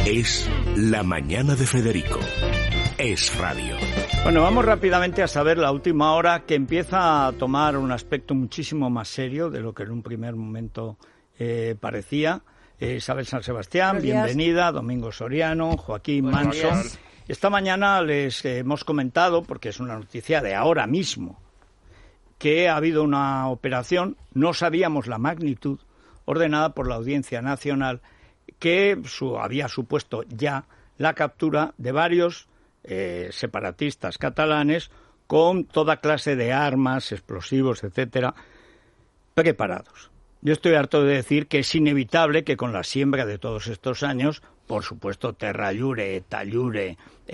Es La Mañana de Federico. Es radio. Bueno, vamos rápidamente a saber la última hora, que empieza a tomar un aspecto muchísimo más serio de lo que en un primer momento parecía. Isabel San Sebastián, bienvenida. Domingo Soriano, Joaquín Manso. Esta mañana les hemos comentado, porque es una noticia de ahora mismo, que ha habido una operación, no sabíamos la magnitud, ordenada por la Audiencia Nacional, que había supuesto ya la captura de varios separatistas catalanes con toda clase de armas, explosivos, etcétera, preparados. Yo estoy harto de decir que es inevitable que con la siembra de todos estos años, por supuesto Terra Llure, ETA Llure,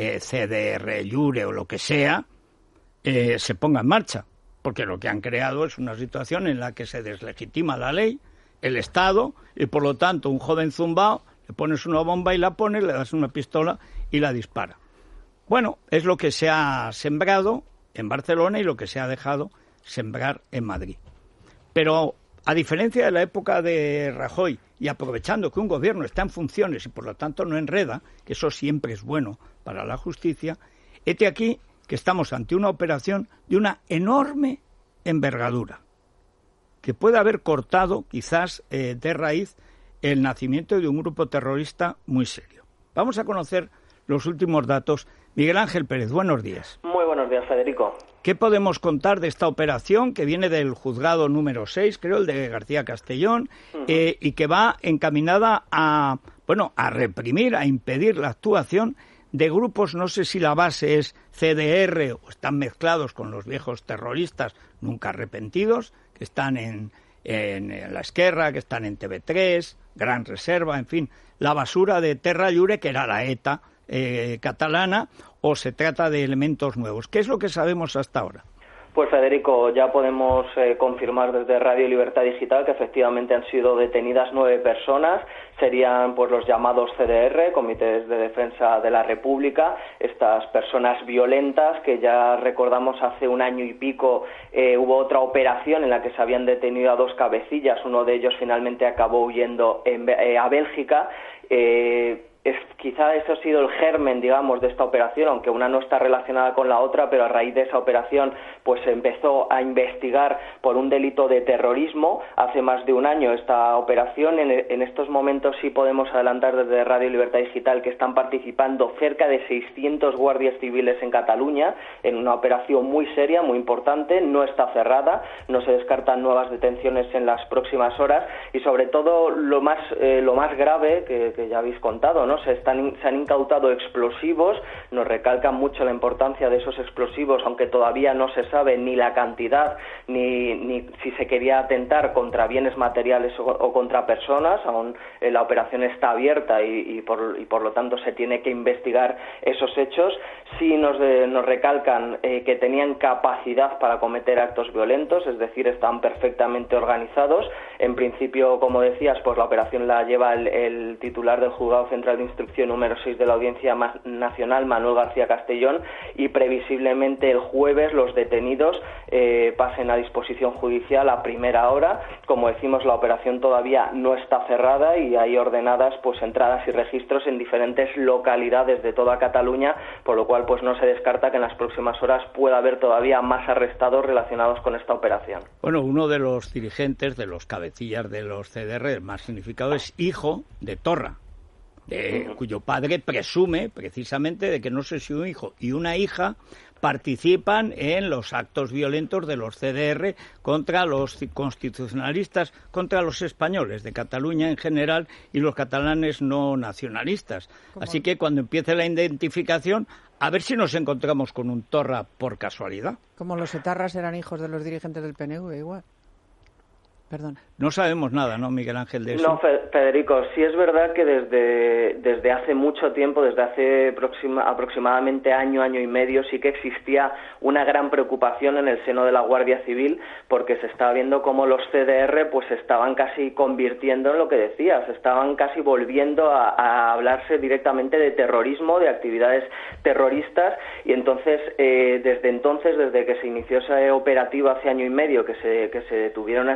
CDR Llure o lo que sea, se ponga en marcha, porque lo que han creado es una situación en la que se deslegitima la ley, el Estado, y por lo tanto un joven zumbao, le pones una bomba y la pones, le das una pistola y la dispara. Bueno, es lo que se ha sembrado en Barcelona y lo que se ha dejado sembrar en Madrid. Pero a diferencia de la época de Rajoy, y aprovechando que un gobierno está en funciones y por lo tanto no enreda, que eso siempre es bueno para la justicia, hete aquí que estamos ante una operación de una enorme envergadura, que puede haber cortado quizás de raíz el nacimiento de un grupo terrorista muy serio. Vamos a conocer los últimos datos. Miguel Ángel Pérez, buenos días. Muy buenos días, Federico. ¿Qué podemos contar de esta operación que viene del juzgado número 6, creo, el de García Castellón, y que va encaminada a reprimir, a impedir la actuación de grupos, no sé si la base es CDR o están mezclados con los viejos terroristas nunca arrepentidos, que están en la Esquerra, que están en TV3, Gran Reserva, en fin, la basura de Terra Llure, que era la ETA catalana, o se trata de elementos nuevos. ¿Qué es lo que sabemos hasta ahora? Pues Federico, ya podemos confirmar desde Radio Libertad Digital que efectivamente han sido detenidas 9 personas, serían pues los llamados CDR, Comités de Defensa de la República, estas personas violentas que ya recordamos hace un año y pico hubo otra operación en la que se habían detenido a 2 cabecillas, uno de ellos finalmente acabó huyendo a Bélgica. Quizá eso ha sido el germen, digamos, de esta operación, aunque una no está relacionada con la otra, pero a raíz de esa operación pues se empezó a investigar por un delito de terrorismo hace más de un año esta operación. En estos momentos sí podemos adelantar desde Radio Libertad Digital que están participando cerca de 600 guardias civiles en Cataluña en una operación muy seria, muy importante, no está cerrada, no se descartan nuevas detenciones en las próximas horas y sobre todo lo más grave que ya habéis contado, ¿no? Se han incautado explosivos, nos recalcan mucho la importancia de esos explosivos, aunque todavía no se sabe ni la cantidad ni si se quería atentar contra bienes materiales o contra personas, aún la operación está abierta y por lo tanto se tiene que investigar esos hechos. Sí nos recalcan que tenían capacidad para cometer actos violentos, es decir, están perfectamente organizados. En principio, como decías, pues la operación la lleva el titular del Juzgado Central de Instrucción número 6 de la Audiencia Nacional, Manuel García Castellón, y previsiblemente el jueves los detenidos pasen a disposición judicial a primera hora. Como decimos, la operación todavía no está cerrada y hay ordenadas pues entradas y registros en diferentes localidades de toda Cataluña, por lo cual pues no se descarta que en las próximas horas pueda haber todavía más arrestados relacionados con esta operación. Bueno, uno de los dirigentes, de los cabecillas de los CDR, el más significado, es hijo de Torra, cuyo padre presume precisamente de que no sé si un hijo y una hija participan en los actos violentos de los CDR contra los constitucionalistas, contra los españoles de Cataluña en general y los catalanes no nacionalistas. Así que cuando empiece la identificación, a ver si nos encontramos con un Torra por casualidad. Como los etarras eran hijos de los dirigentes del PNV, igual. Perdón. No sabemos nada, ¿no, Miguel Ángel, de eso? No, Federico, sí es verdad que desde hace mucho tiempo, desde hace aproximadamente año y medio, sí que existía una gran preocupación en el seno de la Guardia Civil, porque se estaba viendo cómo los CDR pues se estaban casi convirtiendo en lo que decías, estaban casi volviendo a hablarse directamente de terrorismo, de actividades terroristas, y entonces, desde que se inició ese operativo hace año y medio, que se detuvieron a esos 2 cabecillas,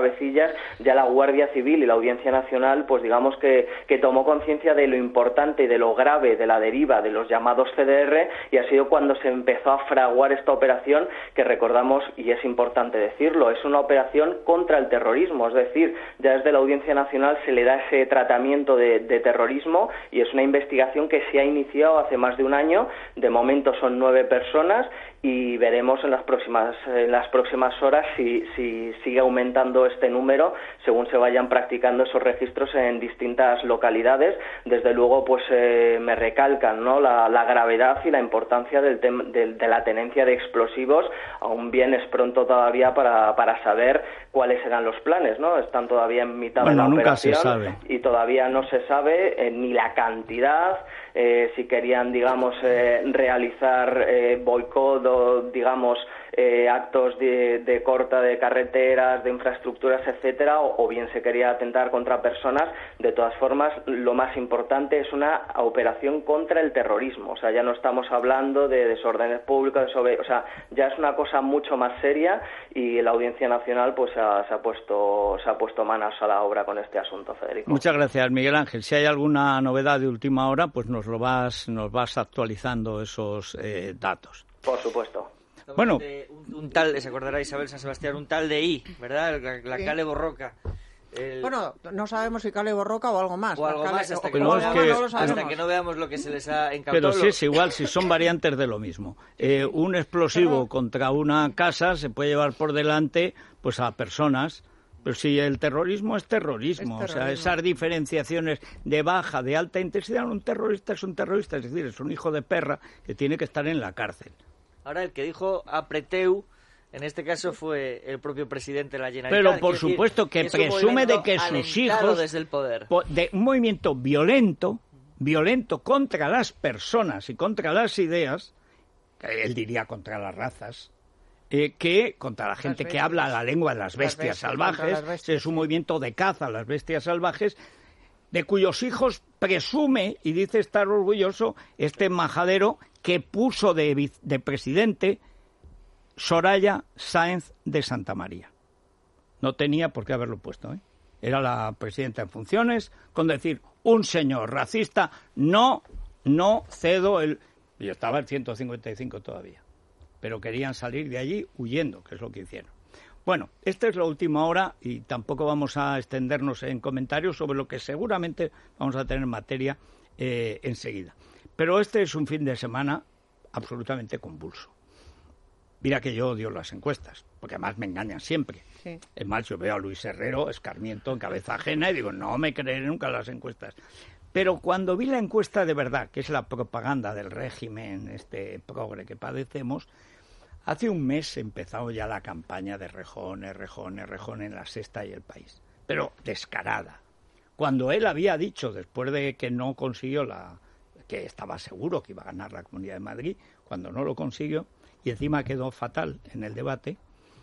cabecillas, ya la Guardia Civil y la Audiencia Nacional, pues digamos que tomó conciencia de lo importante y de lo grave de la deriva de los llamados CDR, y ha sido cuando se empezó a fraguar esta operación, que recordamos, y es importante decirlo, es una operación contra el terrorismo, es decir, ya desde la Audiencia Nacional se le da ese tratamiento de terrorismo, y es una investigación que se ha iniciado hace más de un año. De momento son 9 personas y veremos en las próximas horas si sigue aumentando este número según se vayan practicando esos registros en distintas localidades. Desde luego, pues me recalcan, ¿no?, la gravedad y la importancia de la tenencia de explosivos. Aún bien es pronto todavía para saber cuáles serán los planes, ¿no? Están todavía en mitad de la operación, nunca se sabe. Y todavía no se sabe ni la cantidad, si querían, digamos, realizar boicot o, digamos, actos de corta de carreteras, de infraestructuras, etcétera, o bien se quería atentar contra personas. De todas formas, lo más importante es una operación contra el terrorismo. O sea, ya no estamos hablando de desórdenes públicos, o sea, ya es una cosa mucho más seria, y la Audiencia Nacional pues se ha puesto manos a la obra con este asunto, Federico. Muchas gracias, Miguel Ángel. Si hay alguna novedad de última hora, pues nos vas actualizando esos datos. Por supuesto. Bueno, un tal, se acordará Isabel San Sebastián, un tal de I, ¿verdad? La sí. Cale Borroca. Bueno, no sabemos si Cale Borroca o algo más. O algo más, hasta que no veamos lo que se les ha encautado. Pero sí es igual, si son variantes de lo mismo. Un explosivo contra una casa se puede llevar por delante pues a personas. Pero si el terrorismo es terrorismo, o sea, esas diferenciaciones de baja, de alta intensidad, un terrorista es un terrorista, es decir, es un hijo de perra que tiene que estar en la cárcel. Ahora, el que dijo apreteu, en este caso fue el propio presidente de la Generalitat. Pero por supuesto que presume de que sus hijos, desde el poder, de un movimiento violento contra las personas y contra las ideas, él diría contra las razas, que contra la gente que habla la lengua de las bestias salvajes, es un movimiento de caza a las bestias salvajes, de cuyos hijos presume y dice estar orgulloso este majadero que puso de presidente Soraya Sáenz de Santamaría. No tenía por qué haberlo puesto, ¿eh? Era la presidenta en funciones, con decir, un señor racista, no cedo el... Yo estaba el 155 todavía, pero querían salir de allí huyendo, que es lo que hicieron. Bueno, esta es la última hora y tampoco vamos a extendernos en comentarios sobre lo que seguramente vamos a tener materia enseguida. Pero este es un fin de semana absolutamente convulso. Mira que yo odio las encuestas, porque además me engañan siempre. Sí. Es más, yo veo a Luis Herrero escarmiento en cabeza ajena y digo, no me creeré nunca las encuestas. Pero cuando vi la encuesta de verdad, que es la propaganda del régimen progre que padecemos, hace un mes empezó ya la campaña de Rejón en La Sexta y El País. Pero descarada. Cuando él había dicho, después de que no consiguió que estaba seguro que iba a ganar la Comunidad de Madrid, cuando no lo consiguió, y encima quedó fatal en el debate,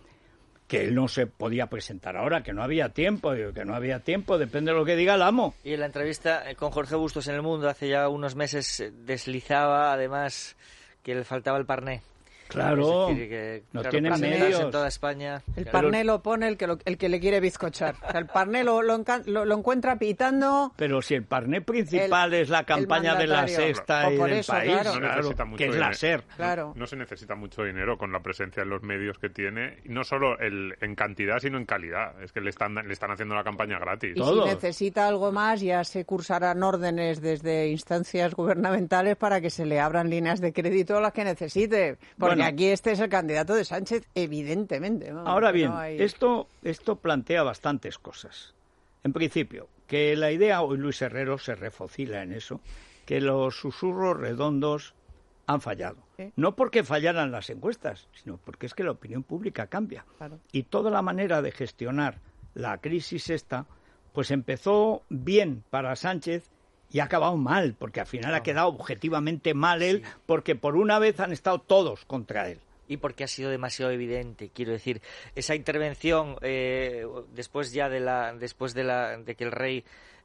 que él no se podía presentar ahora, que no había tiempo, depende de lo que diga el amo. Y en la entrevista con Jorge Bustos en El Mundo hace ya unos meses deslizaba además que le faltaba el parné. Claro, es decir, que, no claro, tienen medios en toda España. El parné lo pone el que le quiere bizcochar. O sea, el parné lo encuentra pitando. Pero si el parné principal es la campaña de La Sexta y del eso, País, claro. No necesita mucho que es la SER. Claro. No se necesita mucho dinero con la presencia en los medios que tiene, y no solo en cantidad, sino en calidad. Es que le están haciendo la campaña gratis. Y si necesita algo más, ya se cursarán órdenes desde instancias gubernamentales para que se le abran líneas de crédito a las que necesite. Porque aquí este es el candidato de Sánchez, evidentemente. Vamos, ahora bien, no hay... esto plantea bastantes cosas. En principio, que la idea, hoy Luis Herrero se refocila en eso, que los susurros redondos han fallado. ¿Sí? No porque fallaran las encuestas, sino porque es que la opinión pública cambia. Claro. Y toda la manera de gestionar la crisis esta, pues empezó bien para Sánchez y ha acabado mal, porque al final ha quedado objetivamente mal él, porque por una vez han estado todos contra él. Y porque ha sido demasiado evidente, quiero decir, esa intervención después de que el rey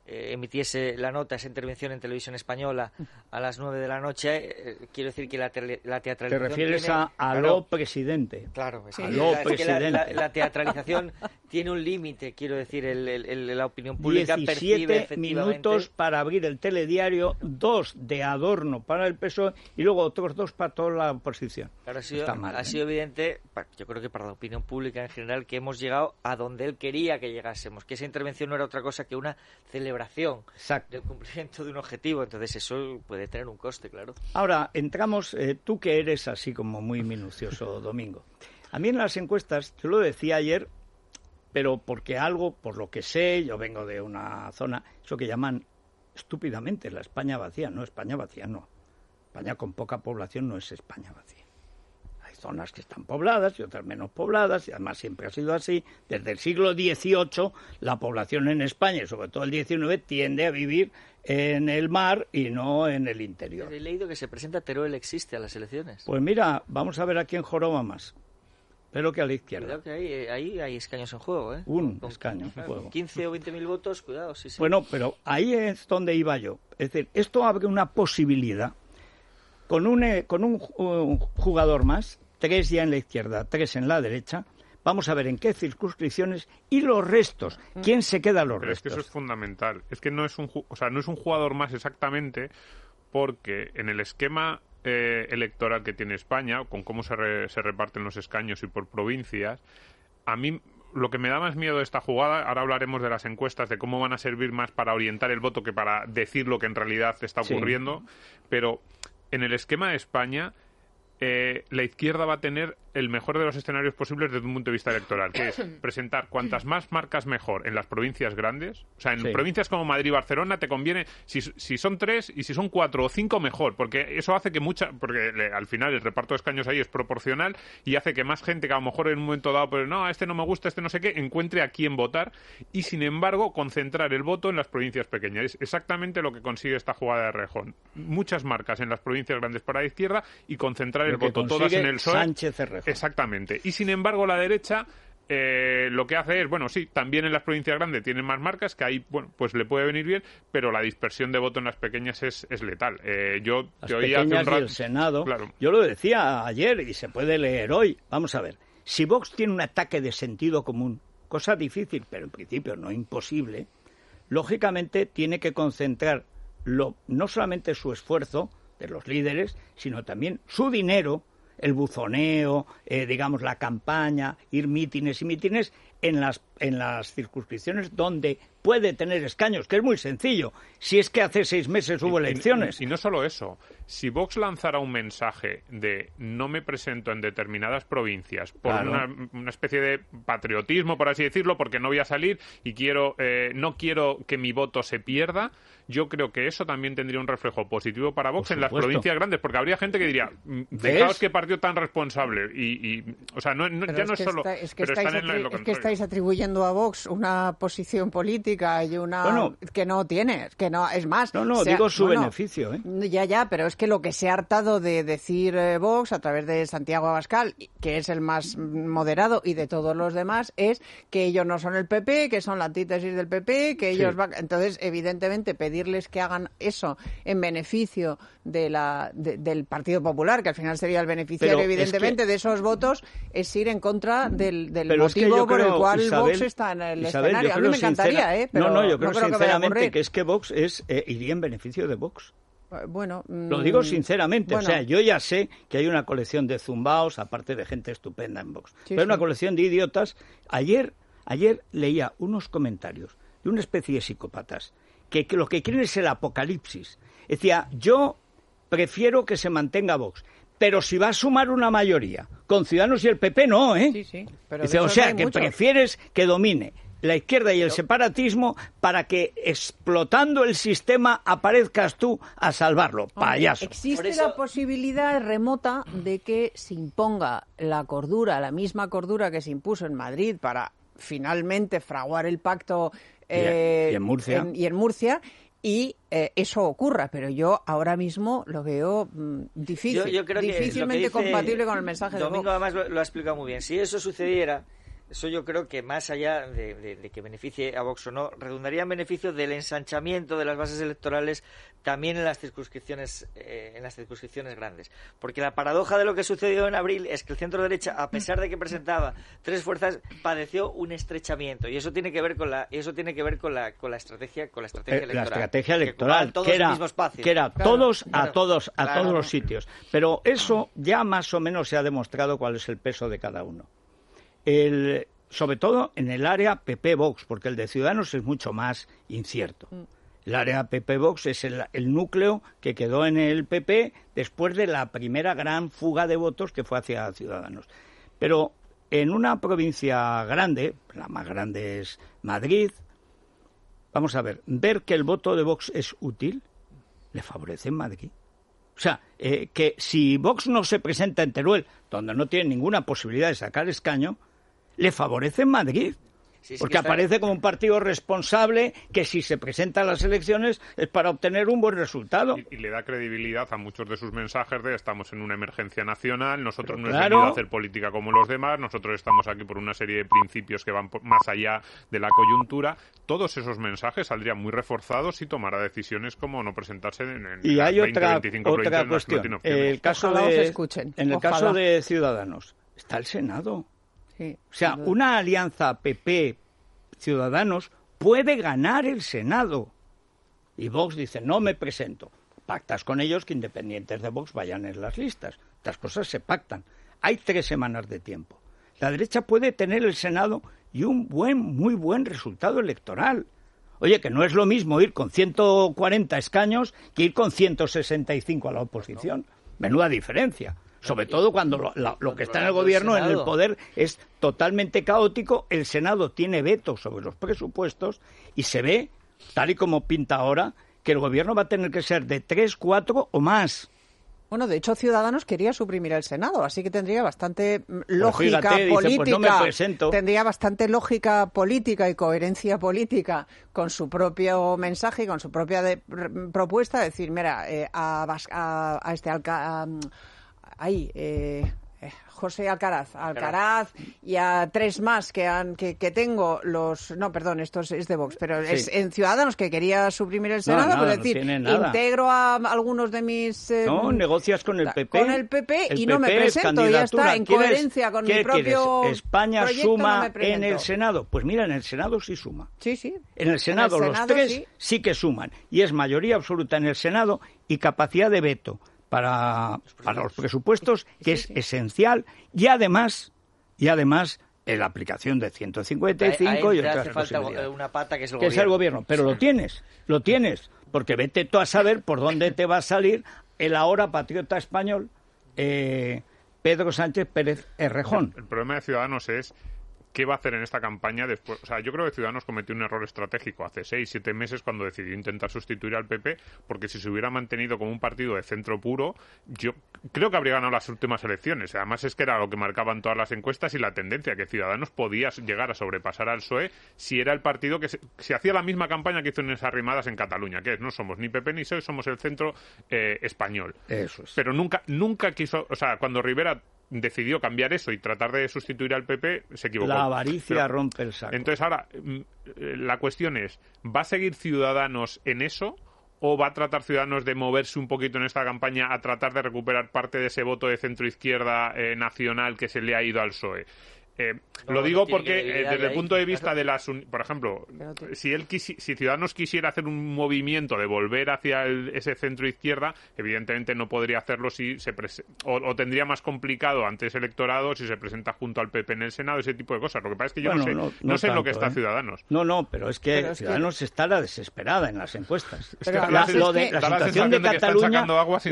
emitiese la nota, esa intervención en televisión española a las 9 de la noche, quiero decir que la teatralización... Te refieres a lo presidente. Claro, sí. A lo presidente. La teatralización tiene un límite, quiero decir, la opinión pública 17 percibe efectivamente... minutos para abrir el telediario, 2 de adorno para el PSOE y luego otros 2 para toda la oposición. Claro, ha sido evidente, yo creo que para la opinión pública en general, que hemos llegado a donde él quería que llegásemos, que esa intervención no era otra cosa que una celebración del cumplimiento de un objetivo. Entonces eso puede tener un coste, claro. Ahora, entramos, tú que eres así como muy minucioso, Domingo. A mí en las encuestas, yo lo decía ayer, pero porque algo, por lo que sé, yo vengo de una zona, eso que llaman estúpidamente la España vacía. No, España vacía no. España con poca población no es España vacía. Hay zonas que están pobladas y otras menos pobladas, y además siempre ha sido así. Desde el siglo XVIII, la población en España, y sobre todo el XIX, tiende a vivir en el mar y no en el interior. He leído que se presenta Teruel existe a las elecciones. Pues mira, vamos a ver a quién joroba más. Pero que a la izquierda. Cuidado que ahí hay escaños en juego, ¿eh? Un escaño en juego. 15 o 20.000 votos, cuidado, sí. Bueno, pero ahí es donde iba yo. Es decir, esto abre una posibilidad con un jugador más, 3 ya en la izquierda, 3 en la derecha. Vamos a ver en qué circunscripciones y los restos. ¿Quién se queda los Pero restos? Es que eso es fundamental. Es que no es un jugador más exactamente, porque en el esquema electoral que tiene España, con cómo se reparten los escaños y por provincias, a mí lo que me da más miedo de esta jugada, ahora hablaremos de las encuestas, de cómo van a servir más para orientar el voto que para decir lo que en realidad está ocurriendo, pero en el esquema de España la izquierda va a tener el mejor de los escenarios posibles desde un punto de vista electoral, que es presentar cuantas más marcas mejor en las provincias grandes. O sea, en provincias como Madrid y Barcelona te conviene, si son 3 y si son 4 o 5 mejor, porque eso hace que porque al final el reparto de escaños ahí es proporcional y hace que más gente que a lo mejor en un momento dado, pero no, este no me gusta, este no sé qué, encuentre a quién votar y sin embargo concentrar el voto en las provincias pequeñas. Es exactamente lo que consigue esta jugada de Rejón. Muchas marcas en las provincias grandes para la izquierda y concentrar el voto todas en el PSOE. Sánchez Errejón. Exactamente. Y sin embargo la derecha lo que hace es, bueno, sí, también en las provincias grandes tienen más marcas, que ahí, bueno, pues le puede venir bien, pero la dispersión de voto en las pequeñas es letal. Yo las te oía hace un rato, y el Senado, claro. Yo lo decía ayer y se puede leer hoy. Vamos a ver, si Vox tiene un ataque de sentido común, cosa difícil, pero en principio no imposible, lógicamente tiene que concentrar no solamente su esfuerzo de los líderes, sino también su dinero, el buzoneo, digamos la campaña, ir mítines y mítines en las circunscripciones donde puede tener escaños, que es muy sencillo, si es que hace 6 meses hubo elecciones. Y no solo eso, si Vox lanzara un mensaje de no me presento en determinadas provincias por una especie de patriotismo, por así decirlo, porque no voy a salir y no quiero que mi voto se pierda, yo creo que eso también tendría un reflejo positivo para Vox en las provincias grandes, porque habría gente que diría, fijaos qué partido tan responsable, o sea, ya no es solo... Es que estáis atribuyendo a Vox una posición política y una que no tiene, que no, es más... digo su beneficio, ¿eh? Ya, pero es que lo que se ha hartado de decir Vox a través de Santiago Abascal, que es el más moderado, y de todos los demás, es que ellos no son el PP, que son la antítesis del PP, que ellos van... Entonces, evidentemente, pedirles que hagan eso en beneficio del Partido Popular, que al final sería el beneficiario, evidentemente, de esos votos, es ir en contra del motivo por el cual Vox está en el escenario. A mí me encantaría, pero yo creo sinceramente que es que Vox iría en beneficio de Vox. Bueno, lo digo sinceramente, o sea, yo ya sé que hay una colección de zumbaos, aparte de gente estupenda en Vox, pero hay una colección de idiotas. Ayer leía unos comentarios de una especie de psicópatas que lo que quieren es el apocalipsis. Decía, yo prefiero que se mantenga Vox, pero si va a sumar una mayoría con Ciudadanos y el PP, no, ¿eh? Sí, pero dice, o sea, que prefieres que domine la izquierda y el separatismo para que, explotando el sistema, aparezcas tú a salvarlo. Payaso. Existe la posibilidad remota de que se imponga la misma cordura que se impuso en Madrid para finalmente fraguar el pacto y en Murcia. Y eso ocurra, pero yo ahora mismo lo veo difícil, yo creo difícilmente que compatible con el mensaje de Vox. Domingo además lo ha explicado muy bien. Si eso sucediera, Eso yo creo que más allá de que beneficie a Vox o no, redundaría en beneficio del ensanchamiento de las bases electorales también en las circunscripciones grandes. Porque la paradoja de lo que sucedió en abril es que el centro derecha, a pesar de que presentaba 3 fuerzas, padeció un estrechamiento, y eso tiene que ver con la estrategia electoral. La estrategia electoral, que era Claro, todos a todos los sitios. Pero eso ya más o menos se ha demostrado cuál es el peso de cada uno. Sobre todo en el área PP-Vox, porque el de Ciudadanos es mucho más incierto. El área PP-Vox es el núcleo que quedó en el PP después de la primera gran fuga de votos que fue hacia Ciudadanos. Pero en una provincia grande, la más grande es Madrid, vamos a ver que el voto de Vox es útil, le favorece en Madrid. O sea, que si Vox no se presenta en Teruel, donde no tiene ninguna posibilidad de sacar escaño, le favorece en Madrid. Sí, porque aparece como un partido responsable que si se presenta a las elecciones es para obtener un buen resultado. Y le da credibilidad a muchos de sus mensajes de estamos en una emergencia nacional, nosotros no hemos venido a hacer política como los demás, nosotros estamos aquí por una serie de principios que van más allá de la coyuntura. Todos esos mensajes saldrían muy reforzados si tomara decisiones como no presentarse en y hay 20, otra 25 otra cuestión. El caso el caso de Ciudadanos, está el Senado. Sí, o sea, una alianza PP-Ciudadanos puede ganar el Senado. Y Vox dice, no me presento. Pactas con ellos que independientes de Vox vayan en las listas. Estas cosas se pactan. Hay 3 semanas de tiempo. La derecha puede tener el Senado y un muy buen resultado electoral. Oye, que no es lo mismo ir con 140 escaños que ir con 165 a la oposición. Menuda diferencia. Sobre todo cuando lo que está en el gobierno, en el poder, es totalmente caótico. El Senado tiene veto sobre los presupuestos y se ve, tal y como pinta ahora, que el gobierno va a tener que ser de 3, 4 o más. Bueno, de hecho, Ciudadanos quería suprimir el Senado, así que tendría bastante lógica política. Pues no me presento. Tendría bastante lógica política y coherencia política con su propio mensaje y con su propia propuesta. Decir, mira, José Alcaraz y a 3 más que tengo esto es de Vox, pero es en Ciudadanos que quería suprimir el Senado, pues decir, integro a algunos de mis negocias con el PP. Con el PP y no me presento, ya está, en coherencia con mi propio España proyecto, suma no en el Senado. Pues mira, en el Senado sí suma. Sí. En el Senado los 3 sí que suman y es mayoría absoluta en el Senado y capacidad de veto para los presupuestos, que es esencial, y además la aplicación de 155 y otras posibilidades. Una pata que es el gobierno. Pero lo tienes, porque vete tú a saber por dónde te va a salir el ahora patriota español Pedro Sánchez Pérez Errejón. El problema de Ciudadanos es ¿qué va a hacer en esta campaña después? O sea, yo creo que Ciudadanos cometió un error estratégico hace 6-7 meses cuando decidió intentar sustituir al PP, porque si se hubiera mantenido como un partido de centro puro, yo creo que habría ganado las últimas elecciones. Además es que era lo que marcaban todas las encuestas y la tendencia, que Ciudadanos podía llegar a sobrepasar al PSOE si era el partido que se hacía la misma campaña que hizo en esas Arrimadas en Cataluña, que es, no somos ni PP ni PSOE, somos el centro español. Eso es. Pero nunca quiso, o sea, cuando Rivera decidió cambiar eso y tratar de sustituir al PP, se equivocó. La avaricia rompe el saco. Entonces ahora, la cuestión es, ¿va a seguir Ciudadanos en eso o va a tratar Ciudadanos de moverse un poquito en esta campaña a tratar de recuperar parte de ese voto de centro-izquierda nacional que se le ha ido al PSOE? Lo digo porque desde el punto de vista de las... Por ejemplo, si Ciudadanos quisiera hacer un movimiento de volver hacia ese centro-izquierda, evidentemente no podría hacerlo si o tendría más complicado ante ese electorado si se presenta junto al PP en el Senado, ese tipo de cosas. Lo que pasa es que yo no sé en lo que está Ciudadanos. Pero es que Ciudadanos está la desesperada en las encuestas. La situación de Cataluña...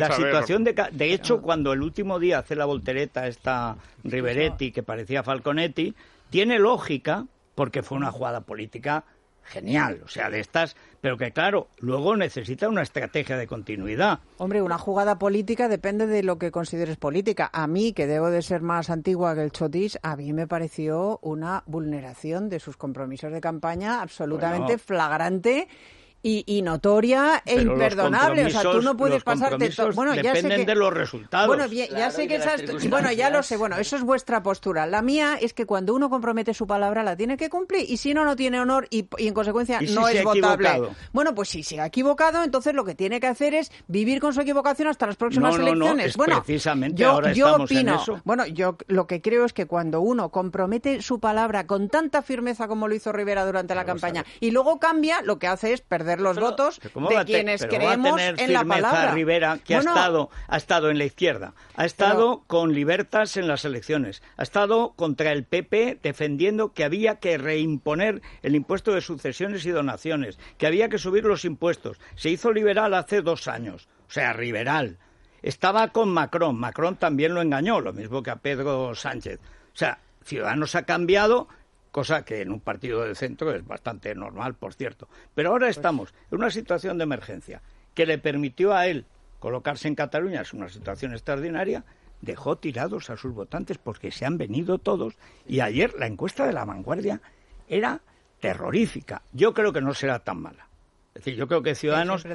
De hecho, cuando el último día hace la voltereta esta Riveretti, que parecía Falconetti, tiene lógica porque fue una jugada política genial, o sea, de estas, pero que claro, luego necesita una estrategia de continuidad. Hombre, una jugada política depende de lo que consideres política. A mí, que debo de ser más antigua que el chotis, a mí me pareció una vulneración de sus compromisos de campaña absolutamente flagrante y notoria e imperdonable. O sea, tú no puedes pasarte... Bueno, ya dependen de los resultados. Bueno, ya sé que bueno, ya lo sé. Bueno, eso es vuestra postura. La mía es que cuando uno compromete su palabra la tiene que cumplir y si no, no tiene honor y en consecuencia no es votable. Bueno, pues si se ha equivocado, entonces lo que tiene que hacer es vivir con su equivocación hasta las próximas elecciones. Bueno, precisamente ahora estamos opino, en eso. Bueno, yo lo que creo es que cuando uno compromete su palabra con tanta firmeza como lo hizo Rivera durante la campaña y luego cambia, lo que hace es perder los votos de quienes creemos en la palabra. Rivera, que ha estado en la izquierda, ha estado con Libertas en las elecciones, ha estado contra el PP defendiendo que había que reimponer el impuesto de sucesiones y donaciones, que había que subir los impuestos. Se hizo liberal hace 2 años, o sea, liberal. Estaba con Macron, Macron también lo engañó, lo mismo que a Pedro Sánchez. O sea, Ciudadanos ha cambiado, cosa que en un partido de centro es bastante normal, por cierto. Pero ahora estamos en una situación de emergencia que le permitió a él colocarse en Cataluña, es una situación extraordinaria, dejó tirados a sus votantes porque se han venido todos y ayer la encuesta de La Vanguardia era terrorífica. Yo creo que no será tan mala. Es decir, yo creo que Ciudadanos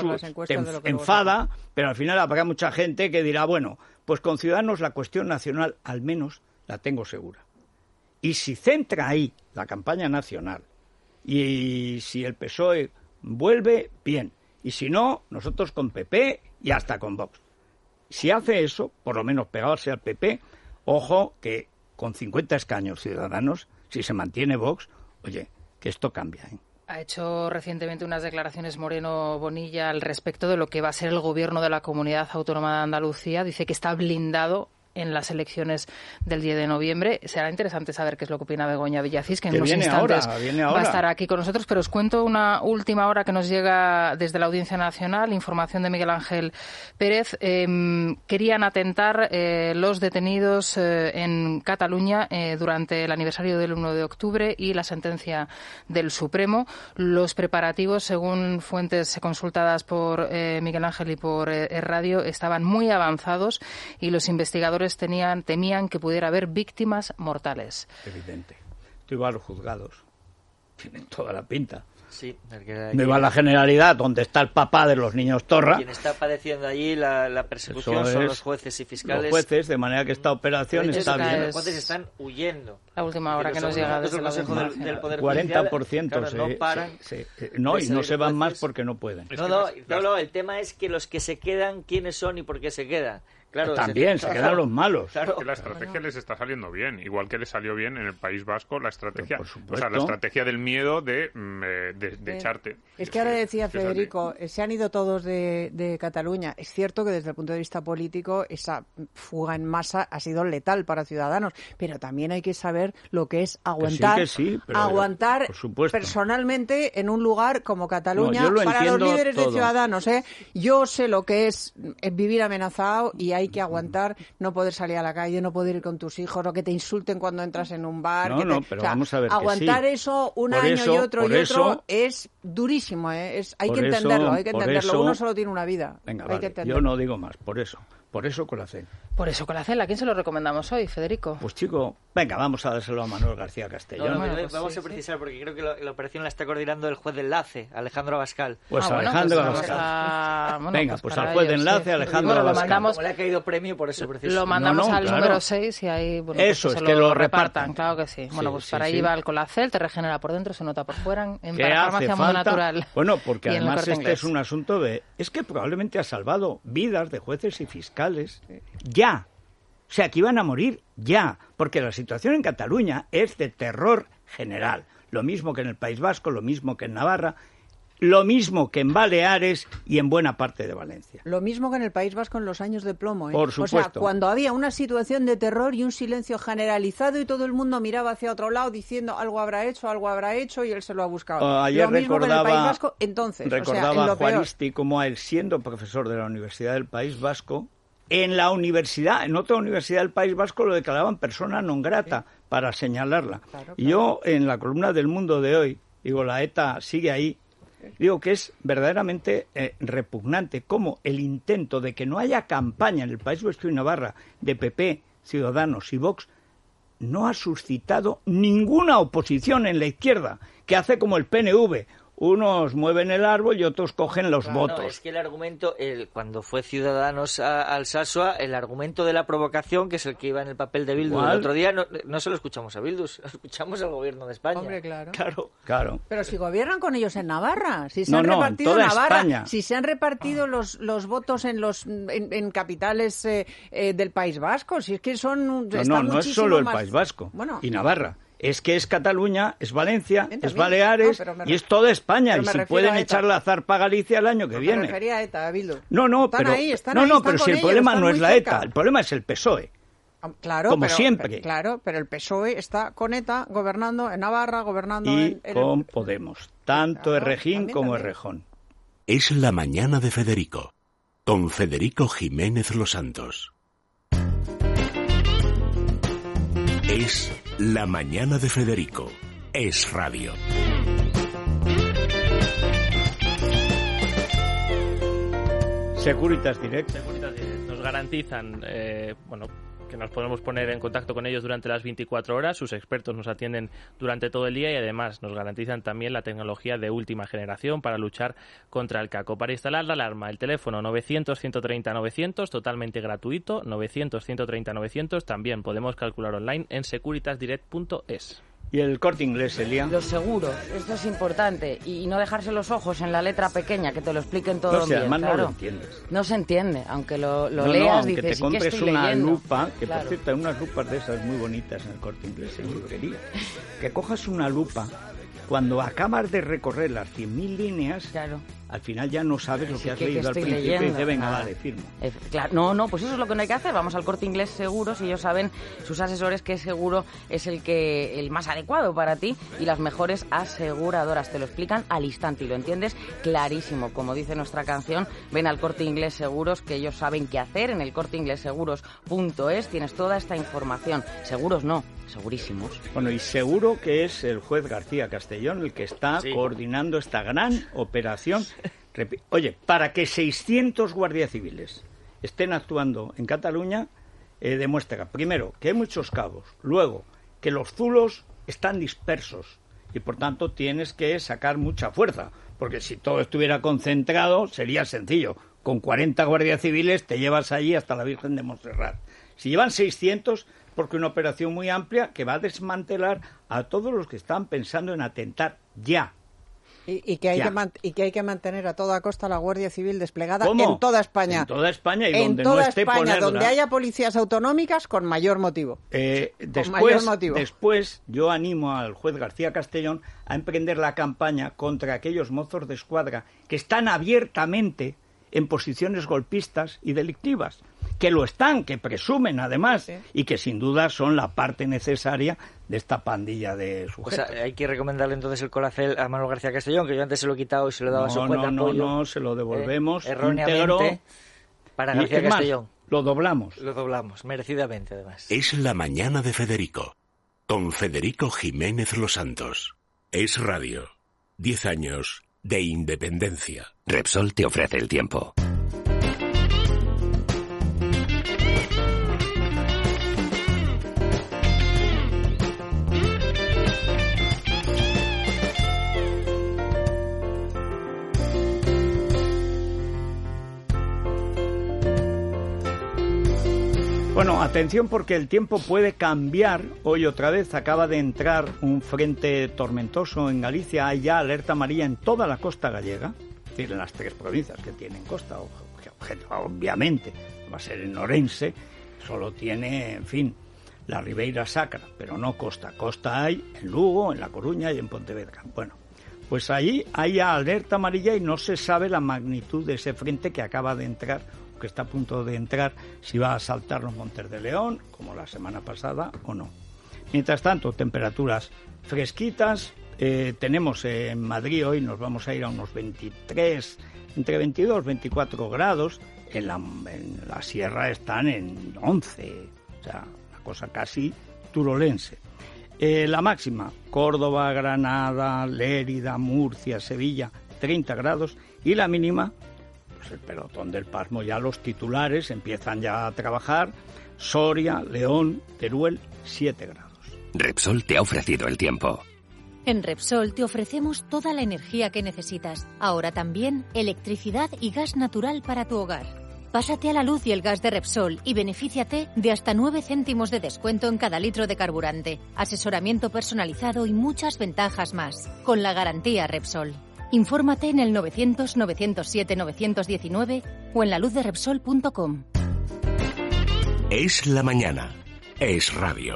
enfada, pero al final habrá mucha gente que dirá, bueno, pues con Ciudadanos la cuestión nacional al menos la tengo segura. Y si centra ahí la campaña nacional y si el PSOE vuelve, bien. Y si no, nosotros con PP y hasta con Vox. Si hace eso, por lo menos pegarse al PP, ojo que con 50 escaños Ciudadanos, si se mantiene Vox, oye, que esto cambia, ¿eh? Ha hecho recientemente unas declaraciones Moreno Bonilla al respecto de lo que va a ser el gobierno de la Comunidad Autónoma de Andalucía. Dice que está blindado en las elecciones del 10 de noviembre. Será interesante saber qué es lo que opina Begoña Villacís, que en unos instantes va a estar aquí con nosotros. Pero os cuento una última hora que nos llega desde la Audiencia Nacional, información de Miguel Ángel Pérez. Querían atentar los detenidos en Cataluña durante el aniversario del 1 de octubre y la sentencia del Supremo. Los preparativos, según fuentes consultadas por Miguel Ángel y por Radio, estaban muy avanzados y los investigadores temían que pudiera haber víctimas mortales. Evidente. Tú ibas a los juzgados. Tienen toda la pinta. Sí, no iba a la Generalidad, donde está el papá de los niños Torra. Quien está padeciendo allí la persecución son los jueces y fiscales. Los jueces, de manera que esta operación está bien. Los jueces están huyendo. La última hora que nos llega desde el Consejo del Poder 40%, claro, no paran. No, y no se van más porque no pueden. No, el tema es que los que se quedan, ¿quiénes son y por qué se quedan? Claro, también se quedan los malos. Claro. Que la estrategia les está saliendo bien, igual que les salió bien en el País Vasco la estrategia, la estrategia del miedo de echarte. Es que ahora decía Federico, se han ido todos de Cataluña. Es cierto que desde el punto de vista político esa fuga en masa ha sido letal para Ciudadanos, pero también hay que saber lo que es aguantar, aguantar personalmente en un lugar como Cataluña para los líderes de Ciudadanos. Yo sé lo que es vivir amenazado y hay que aguantar, no poder salir a la calle, no poder ir con tus hijos, o que te insulten cuando entras en un bar. Pero vamos a ver aguantar eso un año y otro es durísimo, hay que entenderlo, uno solo tiene una vida. Venga, yo no digo más, por eso Colacel. Por eso Colacel, ¿a quién se lo recomendamos hoy, Federico? Pues chico, venga, vamos a dárselo a Manuel García Castellón. Vamos a precisar, porque creo que la operación la está coordinando el juez de enlace, Alejandro Abascal. Pues Alejandro Abascal. Venga, pues al juez de enlace, Alejandro Abascal. Como le ha caído premio, por eso precisamente. Lo mandamos al número 6 y ahí eso pues es que lo repartan. Claro que sí. Bueno, pues para ahí va el Colacel, te regenera por dentro, se nota por fuera, en Farmacia Mundo Natural. Bueno, porque además es un asunto es que probablemente ha salvado vidas de jueces y fiscales ya. O sea, que iban a morir ya, porque la situación en Cataluña es de terror general. Lo mismo que en el País Vasco, lo mismo que en Navarra, lo mismo que en Baleares y en buena parte de Valencia. Lo mismo que en el País Vasco en los años de plomo. Por supuesto. O sea, cuando había una situación de terror y un silencio generalizado y todo el mundo miraba hacia otro lado diciendo algo habrá hecho y él se lo ha buscado. Ayer lo mismo que en el País Vasco, entonces. Recordaba a Juaristi como a él, siendo profesor de la Universidad del País Vasco, en otra universidad del País Vasco lo declaraban persona non grata para señalarla. Claro. Y yo, en la columna del Mundo de hoy, digo, la ETA sigue ahí, digo que es verdaderamente repugnante cómo el intento de que no haya campaña en el País Vasco y Navarra de PP, Ciudadanos y Vox no ha suscitado ninguna oposición en la izquierda, que hace como el PNV unos mueven el árbol y otros cogen los votos. No, es que el argumento, cuando fue Ciudadanos a Alsasua, el argumento de la provocación, que es el que iba en el papel de Bildu el otro día, no se lo escuchamos a Bildu, se lo escuchamos al gobierno de España. Hombre, claro. Pero si gobiernan con ellos en Navarra, si se no, han repartido en toda Navarra, España. Si se han repartido los votos en capitales del País Vasco, si es que son... No es solo el País Vasco y Navarra. Es que es Cataluña, es Valencia, es Baleares y es toda España. Y si pueden echar la zarpa a Galicia el año que viene. Me refería a ETA, Bildu. Pero si el problema no es la ETA, el problema es el PSOE. Claro, como siempre. Claro, pero el PSOE está con ETA gobernando en Navarra, gobernando con Podemos, tanto Errejón como Errejón. Es la mañana de Federico, con Federico Jiménez Los Santos. Es la mañana de Federico. Es radio. Securitas Direct. Nos garantizan, que nos podemos poner en contacto con ellos durante las 24 horas. Sus expertos nos atienden durante todo el día y además nos garantizan también la tecnología de última generación para luchar contra el caco. Para instalar la alarma, el teléfono 900-130-900, totalmente gratuito, 900-130-900. También podemos calcular online en securitasdirect.es. ¿Y el Corte Inglés, Elia? Los seguros, esto es importante. Y no dejarse los ojos en la letra pequeña, que te lo expliquen todo bien. Además claro. No lo entiendes. No se entiende, aunque lo leas, dices, dices, te compres una leyendo? lupa, que por cierto hay unas lupas de esas muy bonitas en el Corte Inglés, en librería. Que cojas una lupa, cuando acabas de recorrer las 100.000 líneas... Claro. Al final ya no sabes lo que has leído al principio leyendo. Y dices, venga, vale, firmo. Claro, no, pues eso es lo que no hay que hacer. Vamos al Corte Inglés Seguros y ellos saben, sus asesores, qué seguro es el más adecuado para ti y las mejores aseguradoras. Te lo explican al instante y lo entiendes clarísimo. Como dice nuestra canción, ven al Corte Inglés Seguros, que ellos saben qué hacer. En el corteinglesseguros.es tienes toda esta información. Seguros no, segurísimos. Bueno, y seguro que es el juez García Castellón el que está coordinando esta gran operación. Oye, para que 600 guardias civiles estén actuando en Cataluña, demuestra, primero, que hay muchos cabos, luego, que los zulos están dispersos y, por tanto, tienes que sacar mucha fuerza, porque si todo estuviera concentrado, sería sencillo. Con 40 guardias civiles te llevas allí hasta la Virgen de Montserrat. Si llevan 600, porque una operación muy amplia que va a desmantelar a todos los que están pensando en atentar ya. Y que hay que mantener a toda costa la Guardia Civil desplegada en toda España. En toda España y donde no esté ponerla. Donde haya policías autonómicas, con mayor motivo. Después yo animo al juez García Castellón a emprender la campaña contra aquellos mozos de escuadra que están abiertamente en posiciones golpistas y delictivas, que lo están, que presumen además, y que sin duda son la parte necesaria de esta pandilla de sujetos. O sea, hay que recomendarle entonces el Colacel a Manuel García Castellón, que yo antes se lo he quitado y se lo he dado a su cuenta de apoyo. No, se lo devolvemos erróneamente para García Castellón. Lo doblamos, merecidamente además. Es la mañana de Federico, con Federico Jiménez Los Santos. Es radio. 10 años de independencia. Repsol te ofrece el tiempo. Bueno, atención porque el tiempo puede cambiar. Hoy otra vez acaba de entrar un frente tormentoso en Galicia. Hay ya alerta amarilla en toda la costa gallega, es decir, en las 3 provincias que tienen costa, obviamente. Va a ser en Orense, solo tiene, en fin, la Ribeira Sacra, pero no costa. Costa hay en Lugo, en La Coruña y en Pontevedra. Bueno, pues ahí hay ya alerta amarilla y no se sabe la magnitud de ese frente que acaba de entrar, que está a punto de entrar, si va a saltar los Montes de León, como la semana pasada, o no. Mientras tanto, temperaturas fresquitas. Tenemos en Madrid hoy, nos vamos a ir a unos 23, entre 22 y 24 grados. En la sierra están en 11, o sea, una cosa casi turolense. La máxima, Córdoba, Granada, Lérida, Murcia, Sevilla, 30 grados. Y la mínima, el pelotón del pasmo, ya los titulares empiezan ya a trabajar. Soria, León, Teruel, 7 grados. Repsol te ha ofrecido el tiempo. En Repsol te ofrecemos toda la energía que necesitas. Ahora también electricidad y gas natural para tu hogar. Pásate a la luz y el gas de Repsol y benefíciate de hasta 9 céntimos de descuento en cada litro de carburante, asesoramiento personalizado y muchas ventajas más, con la garantía Repsol. Infórmate en el 900-907-919 o en laluzderepsol.com. Es la mañana. Es radio.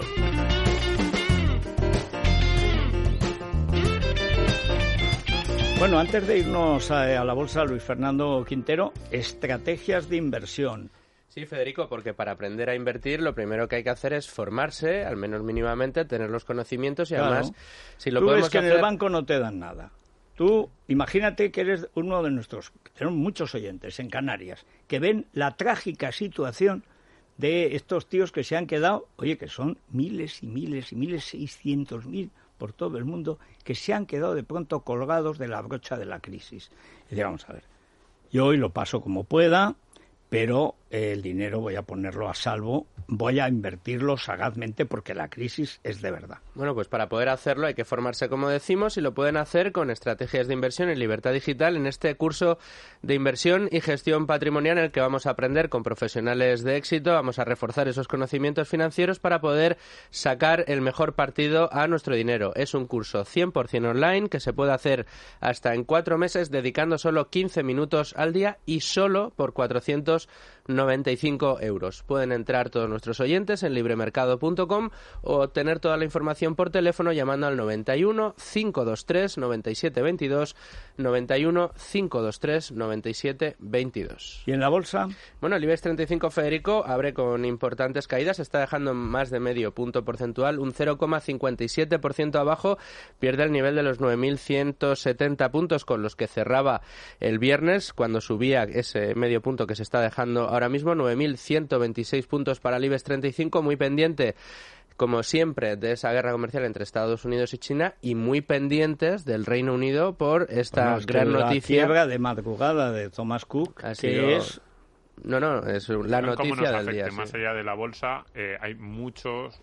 Bueno, antes de irnos a la bolsa, Luis Fernando Quintero, estrategias de inversión. Sí, Federico, porque para aprender a invertir lo primero que hay que hacer es formarse, al menos mínimamente, tener los conocimientos y además, si lo podemos hacer... Tú ves que en el banco no te dan nada. Tú imagínate que eres uno de nuestros... Tenemos muchos oyentes en Canarias que ven la trágica situación de estos tíos que se han quedado, oye, que son miles y miles y miles, 600.000 por todo el mundo, que se han quedado de pronto colgados de la brocha de la crisis. Y digo, vamos a ver, yo hoy lo paso como pueda, pero el dinero voy a ponerlo a salvo, voy a invertirlo sagazmente porque la crisis es de verdad. Bueno, pues para poder hacerlo hay que formarse, como decimos, y lo pueden hacer con estrategias de inversión en Libertad Digital en este curso de inversión y gestión patrimonial en el que vamos a aprender con profesionales de éxito, vamos a reforzar esos conocimientos financieros para poder sacar el mejor partido a nuestro dinero. Es un curso 100% online que se puede hacer hasta en 4 meses dedicando solo 15 minutos al día y solo por 495 euros. Pueden entrar todos nuestros oyentes en libremercado.com o obtener toda la información por teléfono llamando al 91 523 97 22 91 523 97 22. ¿Y en la bolsa? Bueno, el IBEX 35, Federico, abre con importantes caídas, está dejando más de medio punto porcentual, un 0,57% abajo, pierde el nivel de los 9.170 puntos con los que cerraba el viernes, cuando subía ese medio punto que se está dejando ahora mismo, 9.126 puntos para el IBEX 35, muy pendiente, como siempre, de esa guerra comercial entre Estados Unidos y China y muy pendientes del Reino Unido por esta gran noticia. La quiebra de madrugada de Thomas Cook, es... No, es la noticia del día. Más allá de la bolsa, hay muchos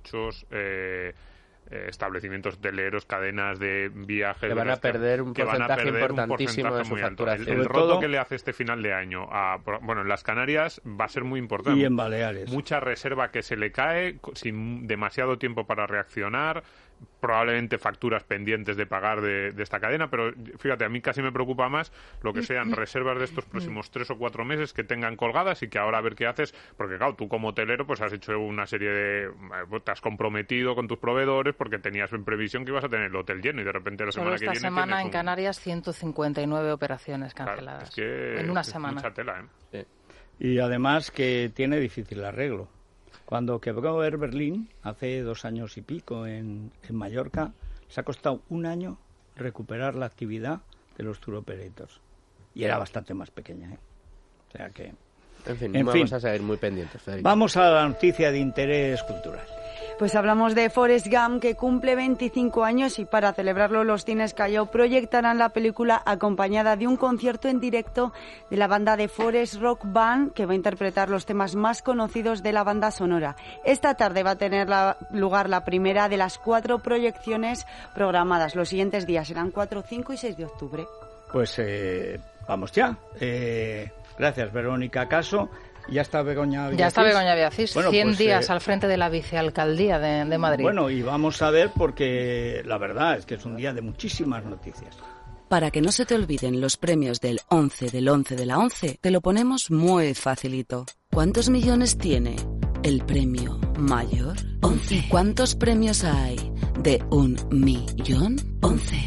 establecimientos hoteleros, cadenas de viajes... Que van a perder un porcentaje importantísimo de su facturación. El roto que le hace este final de año en las Canarias va a ser muy importante. Y en Baleares. Mucha reserva que se le cae sin demasiado tiempo para reaccionar, probablemente facturas pendientes de pagar de esta cadena, pero fíjate, a mí casi me preocupa más lo que sean reservas de estos próximos 3 o 4 meses que tengan colgadas y que ahora a ver qué haces, porque claro, tú como hotelero pues has hecho una serie de... te has comprometido con tus proveedores porque tenías en previsión que ibas a tener el hotel lleno y de repente la semana que viene... Esta semana en Canarias 159 operaciones canceladas. Claro, es que en una semana. Mucha tela, Sí. Y además que tiene difícil arreglo. Cuando quebró Air Berlin, hace 2 años y pico en Mallorca, se ha costado 1 año recuperar la actividad de los tour operators. Y era bastante más pequeña, ¿eh? O sea que... En fin, vamos a seguir muy pendientes, Federico. Vamos a la noticia de interés cultural. Pues hablamos de Forrest Gump, que cumple 25 años y para celebrarlo los cines Callao proyectarán la película acompañada de un concierto en directo de la banda de Forest Rock Band, que va a interpretar los temas más conocidos de la banda sonora. Esta tarde va a tener lugar la primera de las 4 proyecciones programadas. Los siguientes días serán 4, 5 y 6 de octubre. Pues vamos ya. Gracias, Verónica Caso. Ya está Begoña Villacís. Ya está Begoña Villacís, bueno, 100 días al frente de la vicealcaldía de Madrid. Bueno, y vamos a ver porque la verdad es que es un día de muchísimas noticias. Para que no se te olviden los premios del 11 del 11 de la 11, te lo ponemos muy facilito. ¿Cuántos millones tiene el premio mayor? 11. ¿Y cuántos premios hay de 1 millón? 11.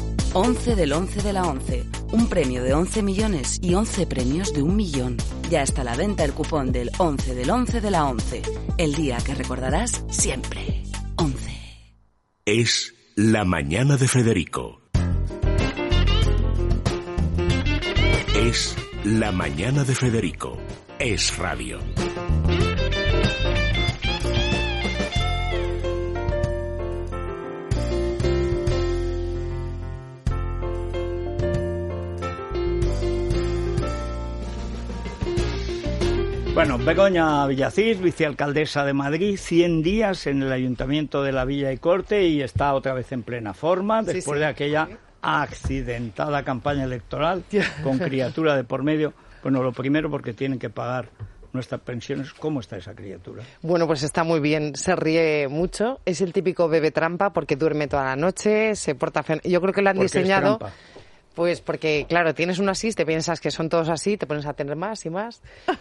11 del 11 de la 11. Un premio de 11 millones y 11 premios de 1 millón. Ya está a la venta el cupón del 11 del 11 de la 11. El día que recordarás siempre. 11. Es la mañana de Federico. Es la mañana de Federico. Es radio. Bueno, Begoña Villacís, vicealcaldesa de Madrid, 100 días en el Ayuntamiento de la Villa y Corte y está otra vez en plena forma después de aquella accidentada campaña electoral con criatura de por medio. Bueno, lo primero porque tienen que pagar nuestras pensiones. ¿Cómo está esa criatura? Bueno, pues está muy bien, se ríe mucho, es el típico bebé trampa porque duerme toda la noche, se porta yo creo que lo han diseñado... Pues porque, claro, tienes uno así, te piensas que son todos así, te pones a tener más y más.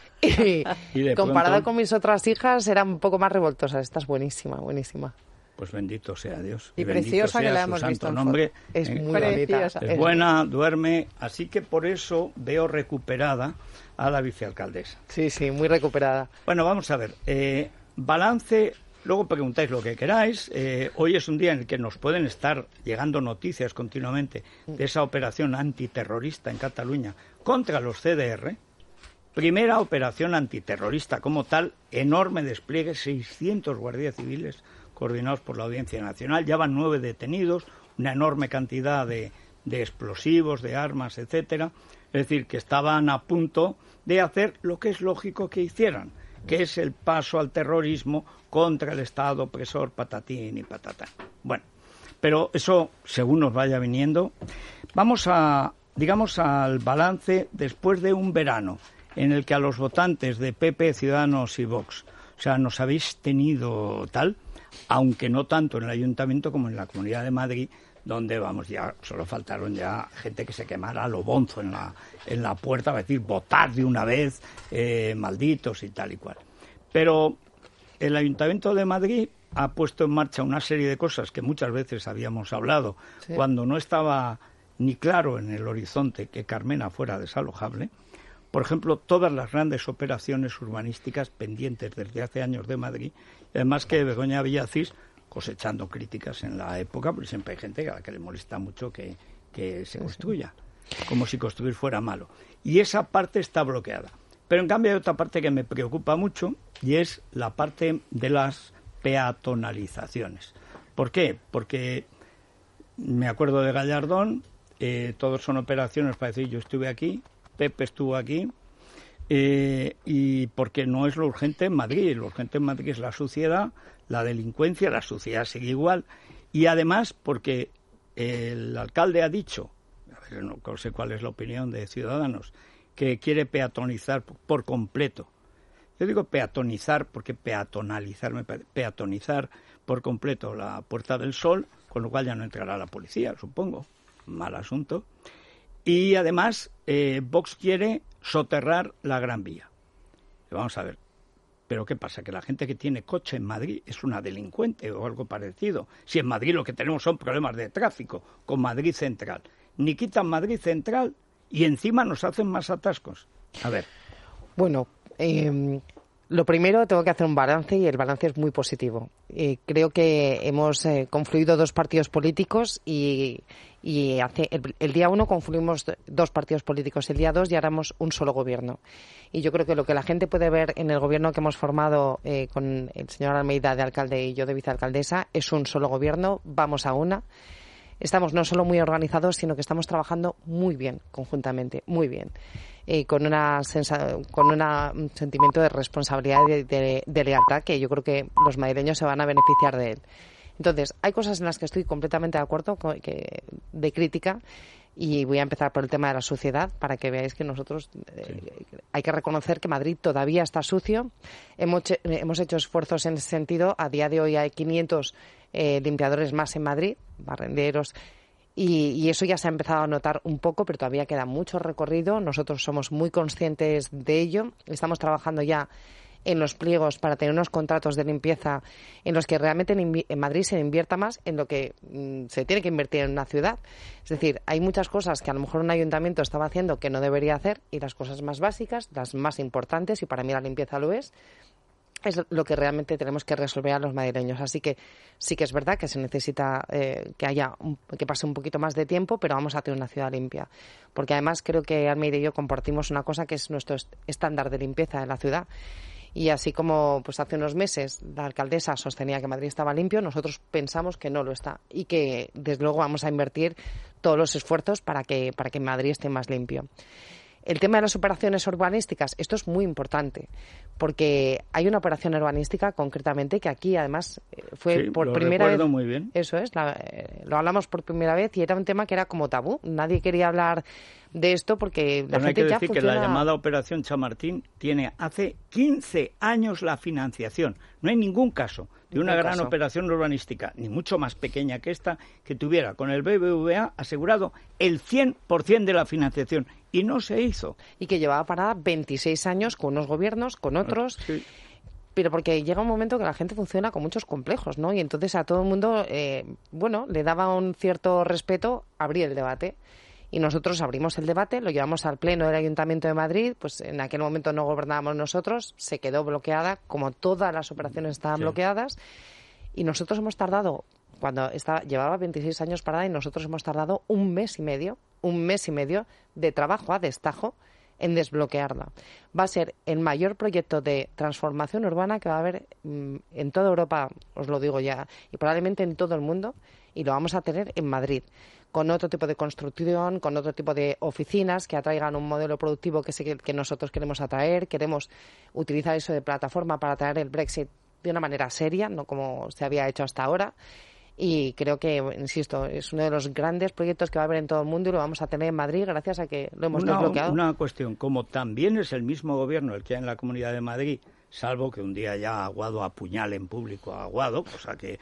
Y comparado con mis otras hijas, era un poco más revoltosa. Esta es buenísima, buenísima. Pues bendito sea Dios. Y preciosa, que la hemos visto en nombre. Es muy preciosa. Es buena, duerme, así que por eso veo recuperada a la vicealcaldesa. Sí, sí, muy recuperada. Bueno, vamos a ver. Balance... Luego preguntáis lo que queráis. Hoy es un día en el que nos pueden estar llegando noticias continuamente de esa operación antiterrorista en Cataluña contra los CDR. Primera operación antiterrorista como tal, enorme despliegue, 600 guardias civiles coordinados por la Audiencia Nacional. Ya van 9 detenidos, una enorme cantidad de explosivos, de armas, etcétera. Es decir, que estaban a punto de hacer lo que es lógico que hicieran, que es el paso al terrorismo contra el Estado opresor, patatín y patatán. Bueno, pero eso, según nos vaya viniendo, vamos digamos, al balance después de un verano en el que a los votantes de PP, Ciudadanos y Vox, o sea, nos habéis tenido tal, aunque no tanto en el Ayuntamiento como en la Comunidad de Madrid, donde, vamos, ya solo faltaron ya gente que se quemara a lo bonzo en la puerta, va a decir, votar de una vez, malditos y tal y cual. Pero el Ayuntamiento de Madrid ha puesto en marcha una serie de cosas que muchas veces habíamos hablado cuando no estaba ni claro en el horizonte que Carmena fuera desalojable. Por ejemplo, todas las grandes operaciones urbanísticas pendientes desde hace años de Madrid, y además que Begoña Villacís, cosechando críticas en la época, porque siempre hay gente a la que le molesta mucho que se construya, como si construir fuera malo. Y esa parte está bloqueada. Pero en cambio hay otra parte que me preocupa mucho y es la parte de las peatonalizaciones. ¿Por qué? Porque me acuerdo de Gallardón, todos son operaciones para decir yo estuve aquí, Pepe estuvo aquí, y porque no es lo urgente en Madrid. Lo urgente en Madrid es la suciedad, la delincuencia, la suciedad sigue igual, y además porque el alcalde ha dicho, a ver, no sé cuál es la opinión de Ciudadanos, que quiere peatonizar por completo. Yo digo peatonizar porque peatonalizar por completo la Puerta del Sol, con lo cual ya no entrará la policía, supongo. Mal asunto. Y además Vox quiere soterrar la Gran Vía. Vamos a ver, ¿pero qué pasa? ¿Que la gente que tiene coche en Madrid es una delincuente o algo parecido? Si en Madrid lo que tenemos son problemas de tráfico con Madrid Central. Ni quitan Madrid Central y encima nos hacen más atascos. A ver. Bueno, lo primero tengo que hacer un balance y el balance es muy positivo. Creo que hemos confluido dos partidos políticos y el día 1 confluimos dos partidos políticos, el día 2 ya éramos un solo gobierno. Y yo creo que lo que la gente puede ver en el gobierno que hemos formado con el señor Almeida de alcalde y yo de vicealcaldesa es un solo gobierno, vamos a una. Estamos no solo muy organizados, sino que estamos trabajando muy bien, conjuntamente, muy bien. Con un sentimiento de responsabilidad y de lealtad que yo creo que los madrileños se van a beneficiar de él. Entonces, hay cosas en las que estoy completamente de acuerdo, de crítica, y voy a empezar por el tema de la suciedad, para que veáis que nosotros hay que reconocer que Madrid todavía está sucio. Hemos hecho esfuerzos en ese sentido. A día de hoy hay 500 limpiadores más en Madrid, barrenderos, y eso ya se ha empezado a notar un poco, pero todavía queda mucho recorrido. Nosotros somos muy conscientes de ello. Estamos trabajando ya en los pliegos para tener unos contratos de limpieza en los que realmente en Madrid se invierta más en lo que se tiene que invertir en una ciudad. Es decir, hay muchas cosas que a lo mejor un ayuntamiento estaba haciendo que no debería hacer, y las cosas más básicas, las más importantes, y para mí la limpieza lo es lo que realmente tenemos que resolver a los madrileños. Así que sí que es verdad que se necesita que pase un poquito más de tiempo, pero vamos a tener una ciudad limpia. Porque además creo que Almeida y yo compartimos una cosa que es nuestro estándar de limpieza de la ciudad. Y así como pues hace unos meses la alcaldesa sostenía que Madrid estaba limpio, nosotros pensamos que no lo está y que desde luego vamos a invertir todos los esfuerzos para que Madrid esté más limpio. El tema de las operaciones urbanísticas, esto es muy importante, porque hay una operación urbanística concretamente que aquí además fue por primera vez. Muy bien. Eso es, lo hablamos por primera vez y era un tema que era como tabú. Nadie quería hablar de esto porque la gente ya funciona. Hay que decir que la llamada Operación Chamartín tiene hace 15 años la financiación. No hay ningún caso de una gran operación urbanística, ni mucho más pequeña que esta, que tuviera con el BBVA asegurado el 100% de la financiación. Y no se hizo. Y que llevaba parada 26 años con unos gobiernos, con otros. Sí. Pero porque llega un momento que la gente funciona con muchos complejos, ¿no? Y entonces a todo el mundo, le daba un cierto respeto abrir el debate. Y nosotros abrimos el debate, lo llevamos al Pleno del Ayuntamiento de Madrid, pues en aquel momento no gobernábamos nosotros, se quedó bloqueada, como todas las operaciones estaban bloqueadas, y nosotros hemos tardado, llevaba 26 años parada, y nosotros hemos tardado un mes y medio de trabajo a destajo en desbloquearla. Va a ser el mayor proyecto de transformación urbana que va a haber en toda Europa, os lo digo ya, y probablemente en todo el mundo, y lo vamos a tener en Madrid, con otro tipo de construcción, con otro tipo de oficinas que atraigan un modelo productivo que nosotros queremos atraer. Queremos utilizar eso de plataforma para atraer el Brexit de una manera seria, no como se había hecho hasta ahora. Y creo que, insisto, es uno de los grandes proyectos que va a haber en todo el mundo y lo vamos a tener en Madrid gracias a que lo hemos desbloqueado. Una cuestión, como también es el mismo gobierno el que hay en la Comunidad de Madrid, salvo que un día ya Aguado apuñale en público a Aguado, cosa que,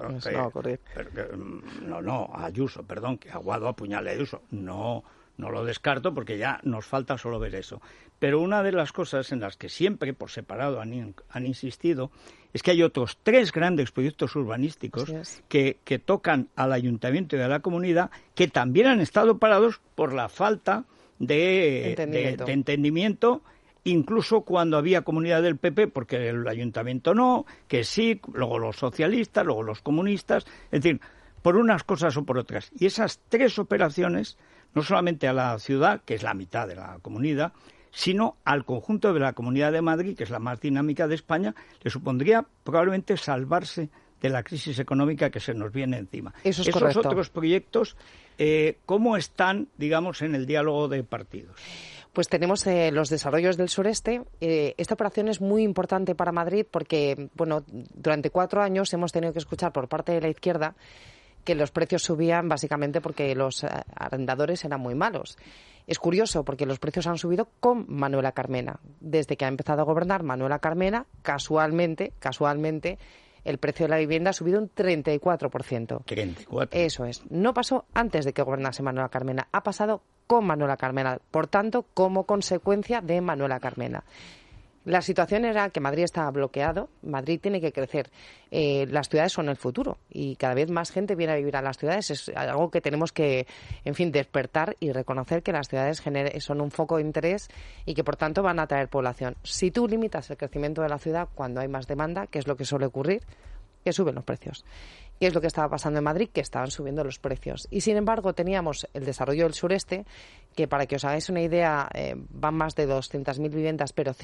Ayuso, que Aguado apuñale a Ayuso. No lo descarto porque ya nos falta solo ver eso. Pero una de las cosas en las que siempre, por separado, han insistido es que hay otros 3 grandes proyectos urbanísticos que tocan al ayuntamiento y a la comunidad que también han estado parados por la falta de entendimiento. Incluso cuando había comunidad del PP, porque el ayuntamiento no, que sí, luego los socialistas, luego los comunistas, es decir, por unas cosas o por otras. Y esas 3 operaciones, no solamente a la ciudad, que es la mitad de la comunidad, sino al conjunto de la Comunidad de Madrid, que es la más dinámica de España, le supondría probablemente salvarse de la crisis económica que se nos viene encima. Esos correcto. Otros proyectos, ¿cómo están, digamos, en el diálogo de partidos? Pues tenemos los desarrollos del sureste. Esta operación es muy importante para Madrid porque, durante 4 años hemos tenido que escuchar por parte de la izquierda que los precios subían básicamente porque los arrendadores eran muy malos. Es curioso porque los precios han subido con Manuela Carmena. Desde que ha empezado a gobernar Manuela Carmena, casualmente, el precio de la vivienda ha subido un 34%. 34%. Eso es. No pasó antes de que gobernase Manuela Carmena. Ha pasado con Manuela Carmena. Por tanto, como consecuencia de Manuela Carmena. La situación era que Madrid estaba bloqueado. Madrid tiene que crecer. Las ciudades son el futuro y cada vez más gente viene a vivir a las ciudades. Es algo que tenemos que, despertar y reconocer que las ciudades son un foco de interés y que, por tanto, van a atraer población. Si tú limitas el crecimiento de la ciudad cuando hay más demanda, que es lo que suele ocurrir, que suben los precios. ¿Qué es lo que estaba pasando en Madrid? Que estaban subiendo los precios. Y, sin embargo, teníamos el desarrollo del sureste, que, para que os hagáis una idea, van más de 200.000 viviendas, pero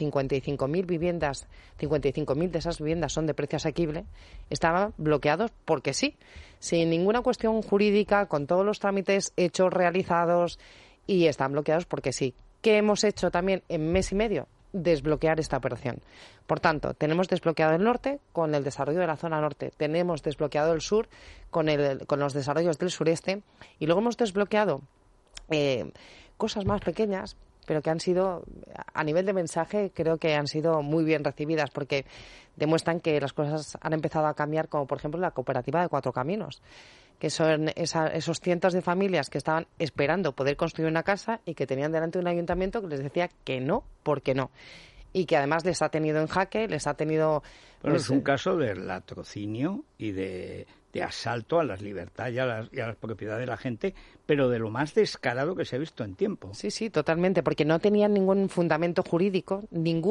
55.000 de esas viviendas son de precio asequible, estaban bloqueados porque sí, sin ninguna cuestión jurídica, con todos los trámites hechos, realizados, y están bloqueados porque sí. ¿Qué hemos hecho también en mes y medio? Desbloquear esta operación. Por tanto, tenemos desbloqueado el norte con el desarrollo de la zona norte, tenemos desbloqueado el sur con los desarrollos del sureste y luego hemos desbloqueado cosas más pequeñas, pero que han sido, a nivel de mensaje, creo que han sido muy bien recibidas porque demuestran que las cosas han empezado a cambiar, como por ejemplo la cooperativa de 4 Caminos, que son esos cientos de familias que estaban esperando poder construir una casa y que tenían delante un ayuntamiento que les decía que no, porque no. Y que además les ha tenido en jaque, les ha tenido... Bueno, es un caso de latrocinio y de asalto a las libertades y a las propiedades de la gente, pero de lo más descarado que se ha visto en tiempo. Sí, sí, totalmente, porque no tenían ningún fundamento jurídico.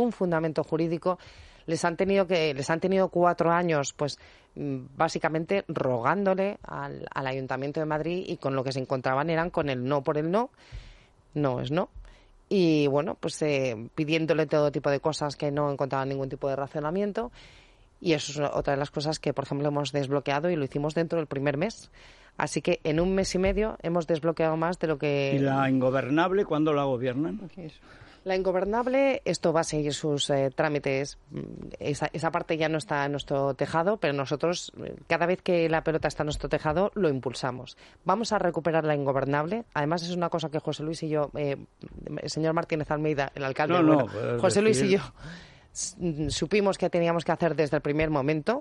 Les han tenido 4 años, pues básicamente rogándole al Ayuntamiento de Madrid, y con lo que se encontraban eran con el no por el no. No es no. Y bueno, pues pidiéndole todo tipo de cosas que no encontraban ningún tipo de razonamiento. Y eso es otra de las cosas que, por ejemplo, hemos desbloqueado y lo hicimos dentro del primer mes. Así que en un mes y medio hemos desbloqueado más de lo que... ¿Y la ingobernable cuándo la gobiernan? La ingobernable, esto va a seguir sus trámites. Esa parte ya no está en nuestro tejado, pero nosotros, cada vez que la pelota está en nuestro tejado, lo impulsamos. Vamos a recuperar la ingobernable. Además, es una cosa que José Luis y yo, el señor Martínez Almeida, el alcalde, José Luis y yo supimos que teníamos que hacer desde el primer momento.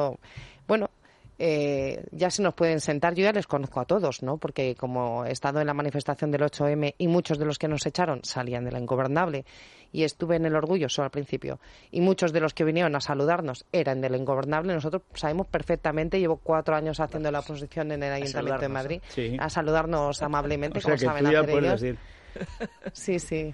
Ya se nos pueden sentar, yo ya les conozco a todos, ¿no? Porque como he estado en la manifestación del 8M y muchos de los que nos echaron salían de la ingobernable y estuve en el Orgullo solo al principio y muchos de los que vinieron a saludarnos eran de la ingobernable, nosotros sabemos perfectamente, llevo 4 años haciendo la oposición en el Ayuntamiento de Madrid, sí, a saludarnos amablemente, como saben hacer ellos. Decir. Sí.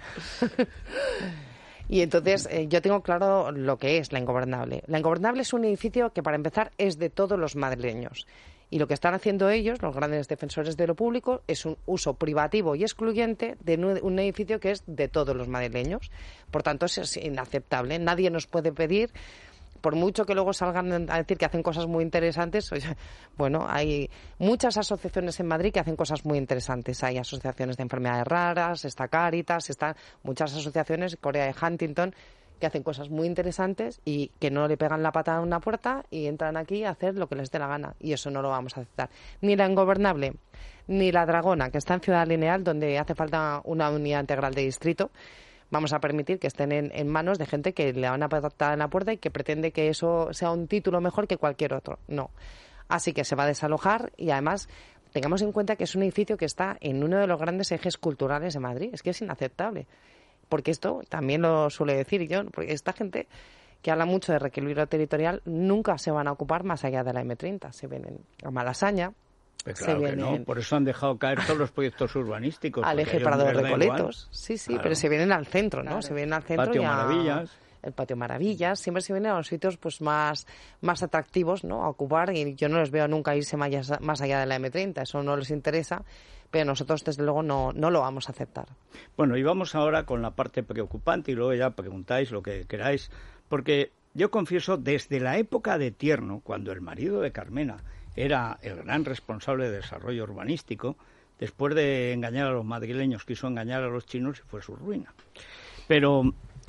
Y entonces yo tengo claro lo que es la ingobernable. La ingobernable es un edificio que, para empezar, es de todos los madrileños. Y lo que están haciendo ellos, los grandes defensores de lo público, es un uso privativo y excluyente de un edificio que es de todos los madrileños. Por tanto, es inaceptable. Nadie nos puede pedir, por mucho que luego salgan a decir que hacen cosas muy interesantes. Bueno, hay muchas asociaciones en Madrid que hacen cosas muy interesantes. Hay asociaciones de enfermedades raras, está Cáritas, están muchas asociaciones, Corea de Huntington, que hacen cosas muy interesantes y que no le pegan la pata a una puerta y entran aquí a hacer lo que les dé la gana. Y eso no lo vamos a aceptar. Ni la ingobernable, ni la Dragona, que está en Ciudad Lineal, donde hace falta una unidad integral de distrito, vamos a permitir que estén en manos de gente que le van a patar en la puerta y que pretende que eso sea un título mejor que cualquier otro. No. Así que se va a desalojar y además tengamos en cuenta que es un edificio que está en uno de los grandes ejes culturales de Madrid. Es que es inaceptable. Porque esto también lo suele decir yo, porque esta gente que habla mucho de reequilibrio territorial nunca se van a ocupar más allá de la M30. Se ven a Malasaña. Claro que no, por eso han dejado caer todos los proyectos urbanísticos. Al eje Prado de Recoletos. Sí, claro. Pero se vienen al centro, ¿no? Claro. Se vienen al centro. Patio Maravillas. El Patio Maravillas. Siempre se vienen a los sitios pues más atractivos, ¿no? A ocupar, y yo no les veo nunca irse más allá de la M30. Eso no les interesa, pero nosotros desde luego no lo vamos a aceptar. Bueno, y vamos ahora con la parte preocupante y luego ya preguntáis lo que queráis, porque yo confieso, desde la época de Tierno, cuando el marido de Carmena era el gran responsable de desarrollo urbanístico, después de engañar a los madrileños, quiso engañar a los chinos y fue su ruina. Pero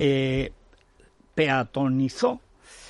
peatonizó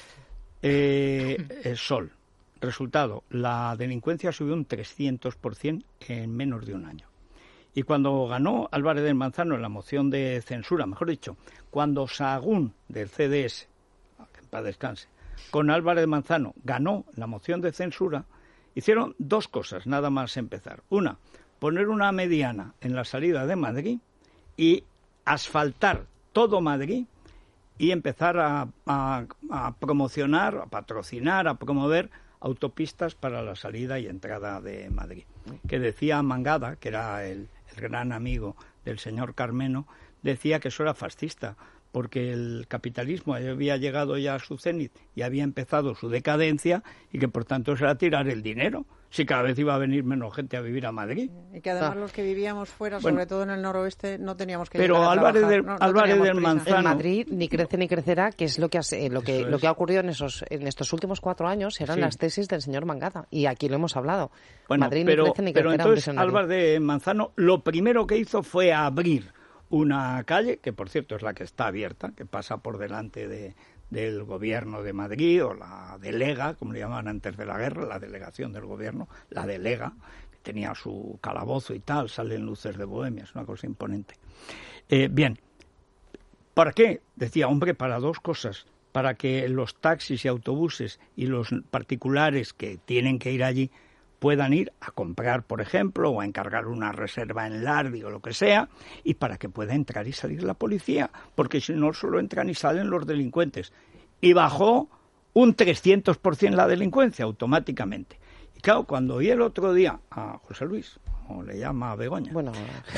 el Sol. Resultado, la delincuencia subió un 300% en menos de un año. Y cuando ganó Álvarez del Manzano en la moción de censura, mejor dicho, cuando Sahagún del CDS, que en paz descanse, con Álvarez del Manzano ganó la moción de censura, hicieron 2 cosas, nada más empezar. Una, poner una mediana en la salida de Madrid y asfaltar todo Madrid y empezar a promocionar, a patrocinar, a promover autopistas para la salida y entrada de Madrid. Que decía Mangada, que era el gran amigo del señor Carmeno, decía que eso era fascista, porque el capitalismo había llegado ya a su cenit y había empezado su decadencia y que por tanto era tirar el dinero, si cada vez iba a venir menos gente a vivir a Madrid. Y que además los que vivíamos fuera, sobre todo en el noroeste, no teníamos que pero llegar a Álvarez trabajar. Álvarez del Manzano... En Madrid ni crece ni crecerá, que es lo que ha ocurrido en estos últimos 4 años, eran las tesis del señor Mangada, y aquí lo hemos hablado. Bueno, Madrid pero, ni crece ni pero crecerá. Entonces Álvarez del Manzano lo primero que hizo fue abrir una calle, que por cierto es la que está abierta, que pasa por delante del gobierno de Madrid, o la delega, como le llamaban antes de la guerra, la delegación del gobierno, la delega, que tenía su calabozo y tal, salen luces de Bohemia, es una cosa imponente. Bien, ¿para qué? Decía, hombre, para 2 cosas, para que los taxis y autobuses y los particulares que tienen que ir allí puedan ir a comprar, por ejemplo, o a encargar una reserva en Lardi o lo que sea, y para que pueda entrar y salir la policía, porque si no solo entran y salen los delincuentes. Y bajó un 300% la delincuencia automáticamente. Y claro, cuando oí el otro día a José Luis, o le llama a Begoña, bueno,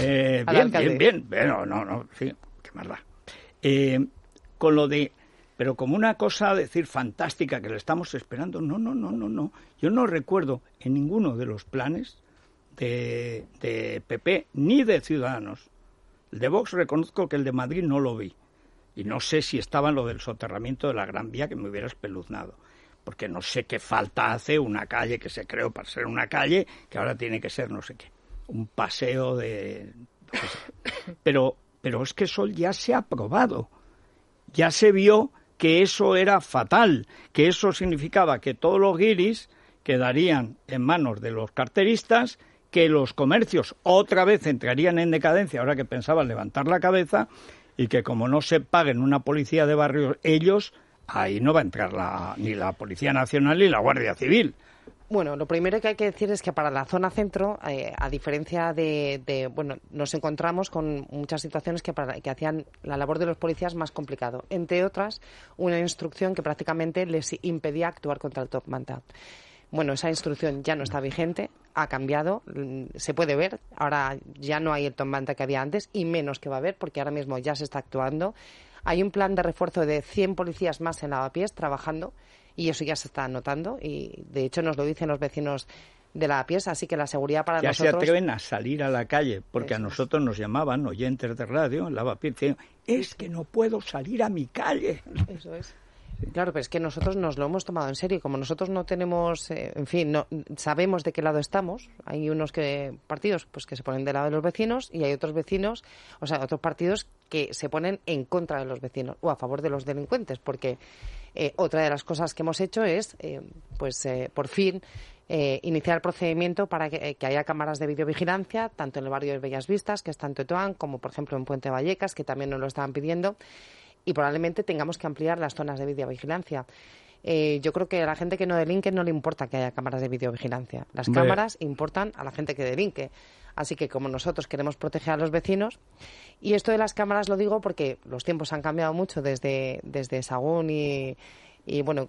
bien, pero no, sí, qué más da. Con lo de... Pero como una cosa, decir, fantástica, que le estamos esperando, no. Yo no recuerdo en ninguno de los planes de PP ni de Ciudadanos. El de Vox reconozco que el de Madrid no lo vi. Y no sé si estaba en lo del soterramiento de la Gran Vía, que me hubiera espeluznado. porque no sé qué falta hace una calle que se creó para ser una calle, que ahora tiene que ser no sé qué, un paseo de... Pero es que eso ya se ha aprobado, ya se vio que eso era fatal, que eso significaba que todos los guiris quedarían en manos de los carteristas, que los comercios otra vez entrarían en decadencia, ahora que pensaban levantar la cabeza, y que como no se paguen una policía de barrio ellos, ahí no va a entrar ni la Policía Nacional ni la Guardia Civil. Bueno, lo primero que hay que decir es que para la zona centro, a diferencia bueno, nos encontramos con muchas situaciones que hacían la labor de los policías más complicado. Entre otras, una instrucción que prácticamente les impedía actuar contra el top manta. Bueno, esa instrucción ya no está vigente, ha cambiado, se puede ver, ahora ya no hay el top manta que había antes y menos que va a haber porque ahora mismo ya se está actuando. Hay un plan de refuerzo de 100 policías más en Lavapiés trabajando y eso ya se está notando y de hecho nos lo dicen los vecinos de Lavapiés, así que la seguridad para nosotros... Ya se atreven a salir a la calle, porque a nosotros nos llamaban oyentes de radio en Lavapiés, diciendo, es que no puedo salir a mi calle. Eso es. Claro, pero es que nosotros nos lo hemos tomado en serio. Como nosotros no tenemos, en fin, no sabemos de qué lado estamos. Hay unos partidos pues que se ponen del lado de los vecinos y hay otros vecinos, o sea, otros partidos que se ponen en contra de los vecinos o a favor de los delincuentes. Porque otra de las cosas que hemos hecho es, por fin, iniciar el procedimiento para que haya cámaras de videovigilancia, tanto en el barrio de Bellas Vistas, que está en Tetuán, como por ejemplo en Puente Vallecas, que también nos lo estaban pidiendo. Y probablemente tengamos que ampliar las zonas de videovigilancia. Yo creo que a la gente que no delinque no le importa que haya cámaras de videovigilancia. Las cámaras importan a la gente que delinque. Así que como nosotros queremos proteger a los vecinos, y esto de las cámaras lo digo porque los tiempos han cambiado mucho desde Sahagún y bueno,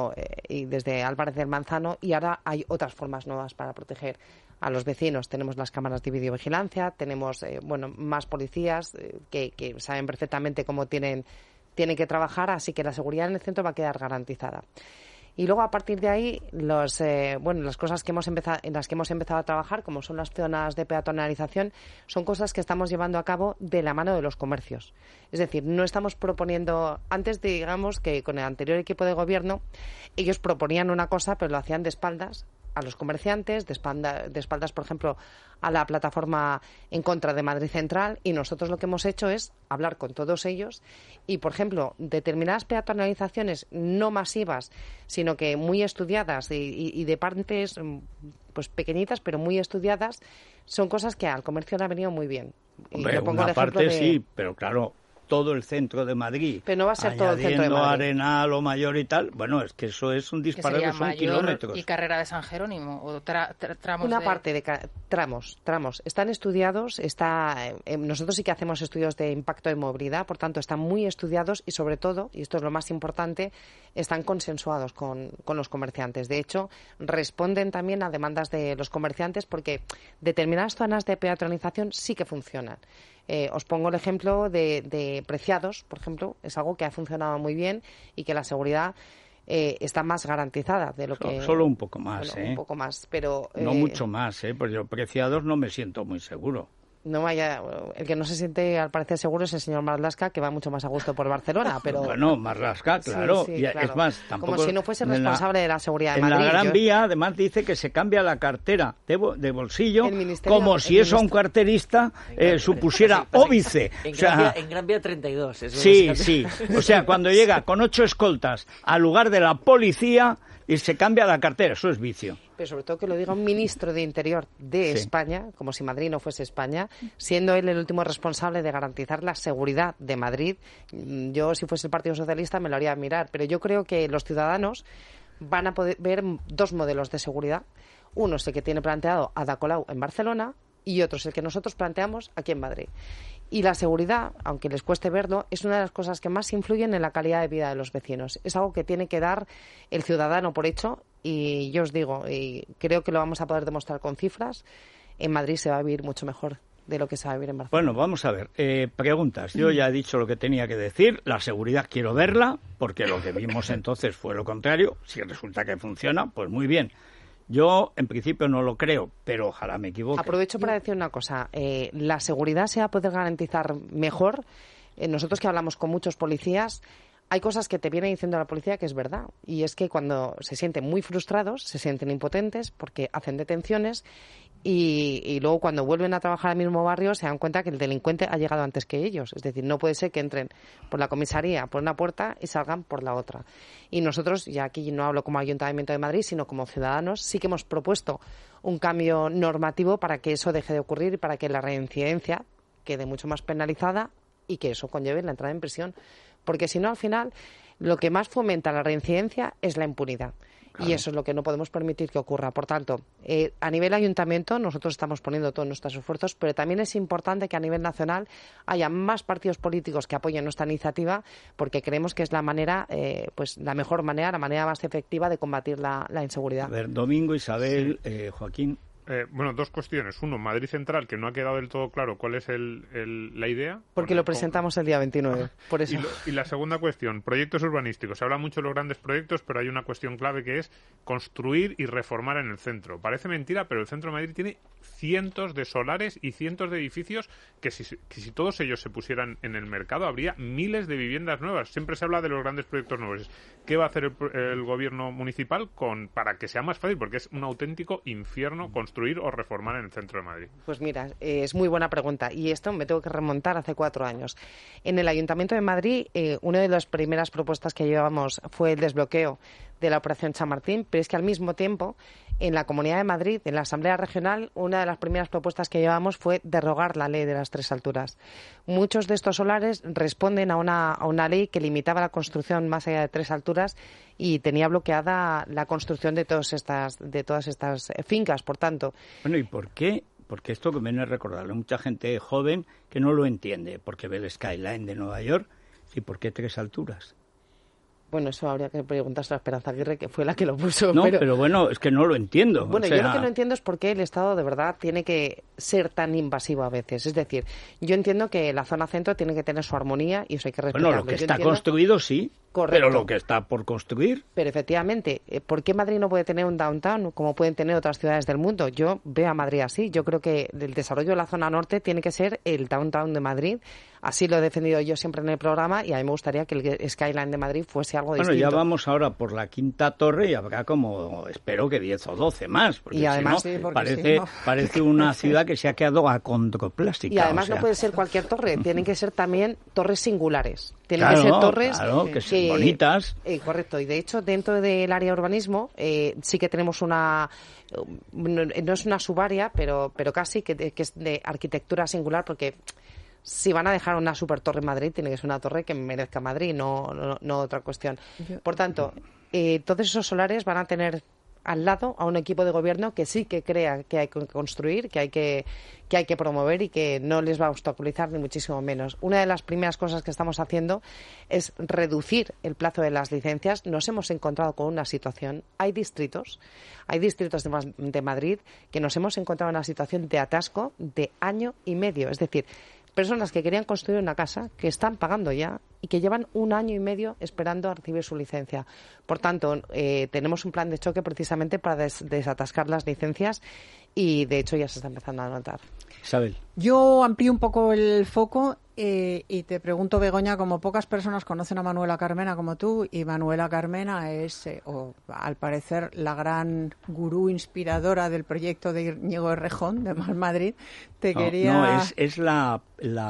y desde Álvarez del Manzano, y ahora hay otras formas nuevas para proteger a los vecinos. Tenemos las cámaras de videovigilancia, tenemos más policías que saben perfectamente cómo tienen que trabajar, así que la seguridad en el centro va a quedar garantizada. Y luego a partir de ahí las cosas en las que hemos empezado a trabajar, como son las zonas de peatonalización, son cosas que estamos llevando a cabo de la mano de los comercios. Es decir, no estamos proponiendo, antes digamos que con el anterior equipo de gobierno ellos proponían una cosa pero lo hacían de espaldas a los comerciantes, de espaldas, por ejemplo, a la plataforma en contra de Madrid Central, y nosotros lo que hemos hecho es hablar con todos ellos y, por ejemplo, determinadas peatonalizaciones no masivas, sino que muy estudiadas y de partes pues pequeñitas, pero muy estudiadas, son cosas que al comercio le han venido muy bien. Hombre, una parte sí, pero claro, todo el centro de Madrid, pero no va a ser todo el centro de Madrid, Arenal o Mayor y tal, bueno, es que eso es un disparate, son kilómetros. ¿Y Carrera de San Jerónimo? ¿O tramos una parte de tramos. Están estudiados, nosotros sí que hacemos estudios de impacto de movilidad, por tanto están muy estudiados y sobre todo, y esto es lo más importante, están consensuados con los comerciantes. De hecho, responden también a demandas de los comerciantes porque determinadas zonas de peatonalización sí que funcionan. Os pongo el ejemplo de Preciados, por ejemplo, es algo que ha funcionado muy bien y que la seguridad está más garantizada de lo que... Solo un poco más, Un poco más, pero... No mucho más, porque yo Preciados no me siento muy seguro. No vaya, el que no se siente al parecer seguro es el señor Marlaska, que va mucho más a gusto por Barcelona, pero... Bueno, Marlaska, claro, sí, claro. Es más, tampoco... Como si no fuese responsable de la seguridad de Madrid. En la Gran Vía, además, dice que se cambia la cartera de bolsillo como si eso a un carterista supusiera óbice. En Gran Vía 32. Sí. O sea, cuando llega con 8 escoltas al lugar de la policía y se cambia la cartera, eso es vicio. Pero sobre todo que lo diga un ministro de Interior de España, como si Madrid no fuese España, siendo él el último responsable de garantizar la seguridad de Madrid. Yo, si fuese el Partido Socialista, me lo haría mirar, pero yo creo que los ciudadanos van a poder ver dos modelos de seguridad. Uno es el que tiene planteado Ada Colau en Barcelona y otro es el que nosotros planteamos aquí en Madrid. Y la seguridad, aunque les cueste verlo, es una de las cosas que más influyen en la calidad de vida de los vecinos. Es algo que tiene que dar el ciudadano por hecho y yo os digo, y creo que lo vamos a poder demostrar con cifras, en Madrid se va a vivir mucho mejor de lo que se va a vivir en Barcelona. Bueno, vamos a ver. Preguntas. Yo ya he dicho lo que tenía que decir. La seguridad quiero verla, porque lo que vimos entonces fue lo contrario. Si resulta que funciona, pues muy bien. Yo, en principio, no lo creo, pero ojalá me equivoque. Aprovecho para decir una cosa. La seguridad se va a poder garantizar mejor. Nosotros que hablamos con muchos policías, hay cosas que te viene diciendo la policía que es verdad, y es que cuando se sienten muy frustrados, se sienten impotentes porque hacen detenciones y luego cuando vuelven a trabajar al mismo barrio se dan cuenta que el delincuente ha llegado antes que ellos. Es decir, no puede ser que entren por la comisaría por una puerta y salgan por la otra. Y nosotros, ya aquí no hablo como Ayuntamiento de Madrid, sino como ciudadanos, sí que hemos propuesto un cambio normativo para que eso deje de ocurrir y para que la reincidencia quede mucho más penalizada y que eso conlleve la entrada en prisión. Porque si no, al final, lo que más fomenta la reincidencia es la impunidad. Claro. Y eso es lo que no podemos permitir que ocurra. Por tanto, a nivel ayuntamiento nosotros estamos poniendo todos nuestros esfuerzos, pero también es importante que a nivel nacional haya más partidos políticos que apoyen nuestra iniciativa, porque creemos que es la manera, pues la mejor manera, la manera más efectiva de combatir la inseguridad. A ver, Domingo, Isabel, Joaquín. Bueno, dos cuestiones. Uno, Madrid Central, que no ha quedado del todo claro cuál es la idea. Porque lo presentamos el día 29, por eso. Y la segunda cuestión, proyectos urbanísticos. Se habla mucho de los grandes proyectos, pero hay una cuestión clave que es construir y reformar en el centro. Parece mentira, pero el centro de Madrid tiene cientos de solares y cientos de edificios que si todos ellos se pusieran en el mercado, habría miles de viviendas nuevas. Siempre se habla de los grandes proyectos nuevos. ¿Qué va a hacer el gobierno municipal para que sea más fácil? Porque es un auténtico infierno construir o reformar en el centro de Madrid. Pues mira, es muy buena pregunta y esto me tengo que remontar hace 4 años. En el Ayuntamiento de Madrid, una de las primeras propuestas que llevamos fue el desbloqueo de la Operación Chamartín, pero es que al mismo tiempo en la Comunidad de Madrid, en la Asamblea Regional, una de las primeras propuestas que llevamos fue derogar la ley de las 3 alturas. Muchos de estos solares responden a una ley que limitaba la construcción más allá de 3 alturas y tenía bloqueada la construcción de todas estas fincas, por tanto. Bueno, ¿y por qué? Porque esto que viene a recordarle a mucha gente joven que no lo entiende, porque ve el skyline de Nueva York y ¿por qué 3 alturas? Bueno, eso habría que preguntarse a Esperanza Aguirre, que fue la que lo puso. No, pero bueno, es que no lo entiendo. Bueno, yo lo que no entiendo es por qué el Estado de verdad tiene que ser tan invasivo a veces. Es decir, yo entiendo que la zona centro tiene que tener su armonía y eso hay que respetarlo. Bueno, lo que está construido sí, correcto, pero lo que está por construir. Pero efectivamente, ¿por qué Madrid no puede tener un downtown como pueden tener otras ciudades del mundo? Yo veo a Madrid así. Yo creo que el desarrollo de la zona norte tiene que ser el downtown de Madrid. Así lo he defendido yo siempre en el programa y a mí me gustaría que el skyline de Madrid fuese algo distinto. Bueno, ya vamos ahora por la 5ª torre y habrá como, espero que 10 o 12 más. Porque y además, si no, parece una ciudad que se ha quedado acondroplástica. Y además no puede ser cualquier torre, tienen que ser también torres singulares. Tienen que ser torres que sean bonitas. Correcto, y de hecho dentro del área de urbanismo sí que tenemos no es una subárea, pero casi que es de arquitectura singular, porque si van a dejar una super torre en Madrid, tiene que ser una torre que merezca Madrid, no otra cuestión. Por tanto, todos esos solares van a tener al lado a un equipo de gobierno que sí que crea que hay que construir, que hay que promover y que no les va a obstaculizar ni muchísimo menos. Una de las primeras cosas que estamos haciendo es reducir el plazo de las licencias. Nos hemos encontrado con una situación, hay distritos de Madrid que nos hemos encontrado en una situación de atasco de 1 año y medio, es decir, personas que querían construir una casa, que están pagando ya y que llevan 1 año y medio esperando a recibir su licencia. Por tanto, tenemos un plan de choque precisamente para desatascar las licencias y, de hecho, ya se está empezando a notar. Isabel. Yo amplío un poco el foco y te pregunto, Begoña, como pocas personas conocen a Manuela Carmena como tú, y Manuela Carmena es, al parecer, la gran gurú inspiradora del proyecto de Íñigo Errejón, de Más Madrid. Es la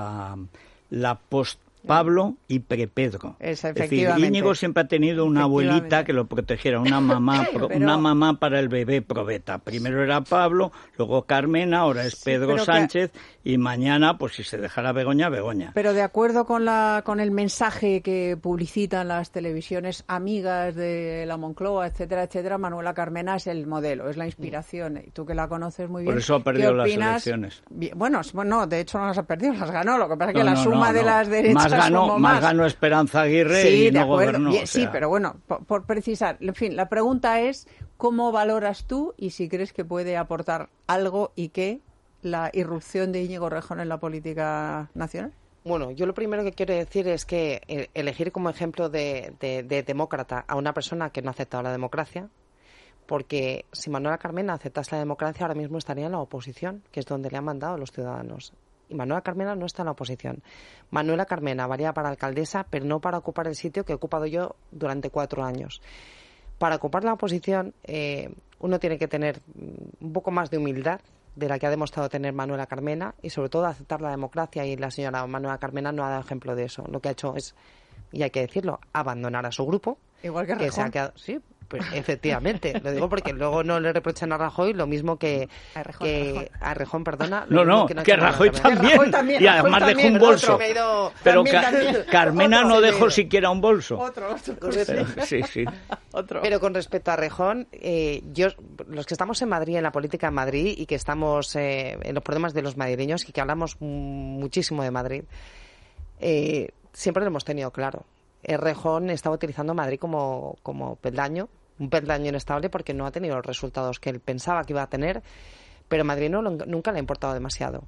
post Pablo y pre-Pedro. Es decir, Íñigo siempre ha tenido una abuelita que lo protegiera, una mamá para el bebé probeta. Primero era Pablo, luego Carmena, ahora es Pedro Sánchez y mañana, pues si se dejara Begoña. Pero de acuerdo con el mensaje que publicitan las televisiones amigas de la Moncloa, etcétera, etcétera, Manuela Carmena es el modelo, es la inspiración. Y tú que la conoces muy bien. Por eso ha perdido las elecciones. Bueno, de hecho no las ha perdido, las ganó. Lo que pasa es que la suma de las derechas más ganó Esperanza Aguirre y no gobernó. Sí, pero bueno, por precisar. En fin, la pregunta es ¿cómo valoras tú y si crees que puede aportar algo y qué la irrupción de Íñigo Errejón en la política nacional? Bueno, yo lo primero que quiero decir es que elegir como ejemplo de demócrata a una persona que no ha aceptado la democracia, porque si Manuela Carmena aceptase la democracia ahora mismo estaría en la oposición, que es donde le han mandado los ciudadanos. y Manuela Carmena no está en la oposición. Manuela Carmena varía para alcaldesa, pero no para ocupar el sitio que he ocupado yo durante 4 años. Para ocupar la oposición uno tiene que tener un poco más de humildad de la que ha demostrado tener Manuela Carmena y sobre todo aceptar la democracia, y la señora Manuela Carmena no ha dado ejemplo de eso. Lo que ha hecho es, y hay que decirlo, abandonar a su grupo. Igual que Rejón. Se ha quedado, sí, pues efectivamente, lo digo porque luego no le reprochan a Rajoy lo mismo que a Rejón, perdona. Que Rajoy también. Y además dejó un bolso. Pero Carmena no dejó siquiera un bolso. Otro. Sí. Pero con respecto a Rejón, los que estamos en Madrid, en la política en Madrid, y que estamos en los problemas de los madrileños y que hablamos muchísimo de Madrid, siempre lo hemos tenido claro. Rejón estaba utilizando Madrid como peldaño, un peldaño inestable, porque no ha tenido los resultados que él pensaba que iba a tener, pero Madrid nunca le ha importado demasiado.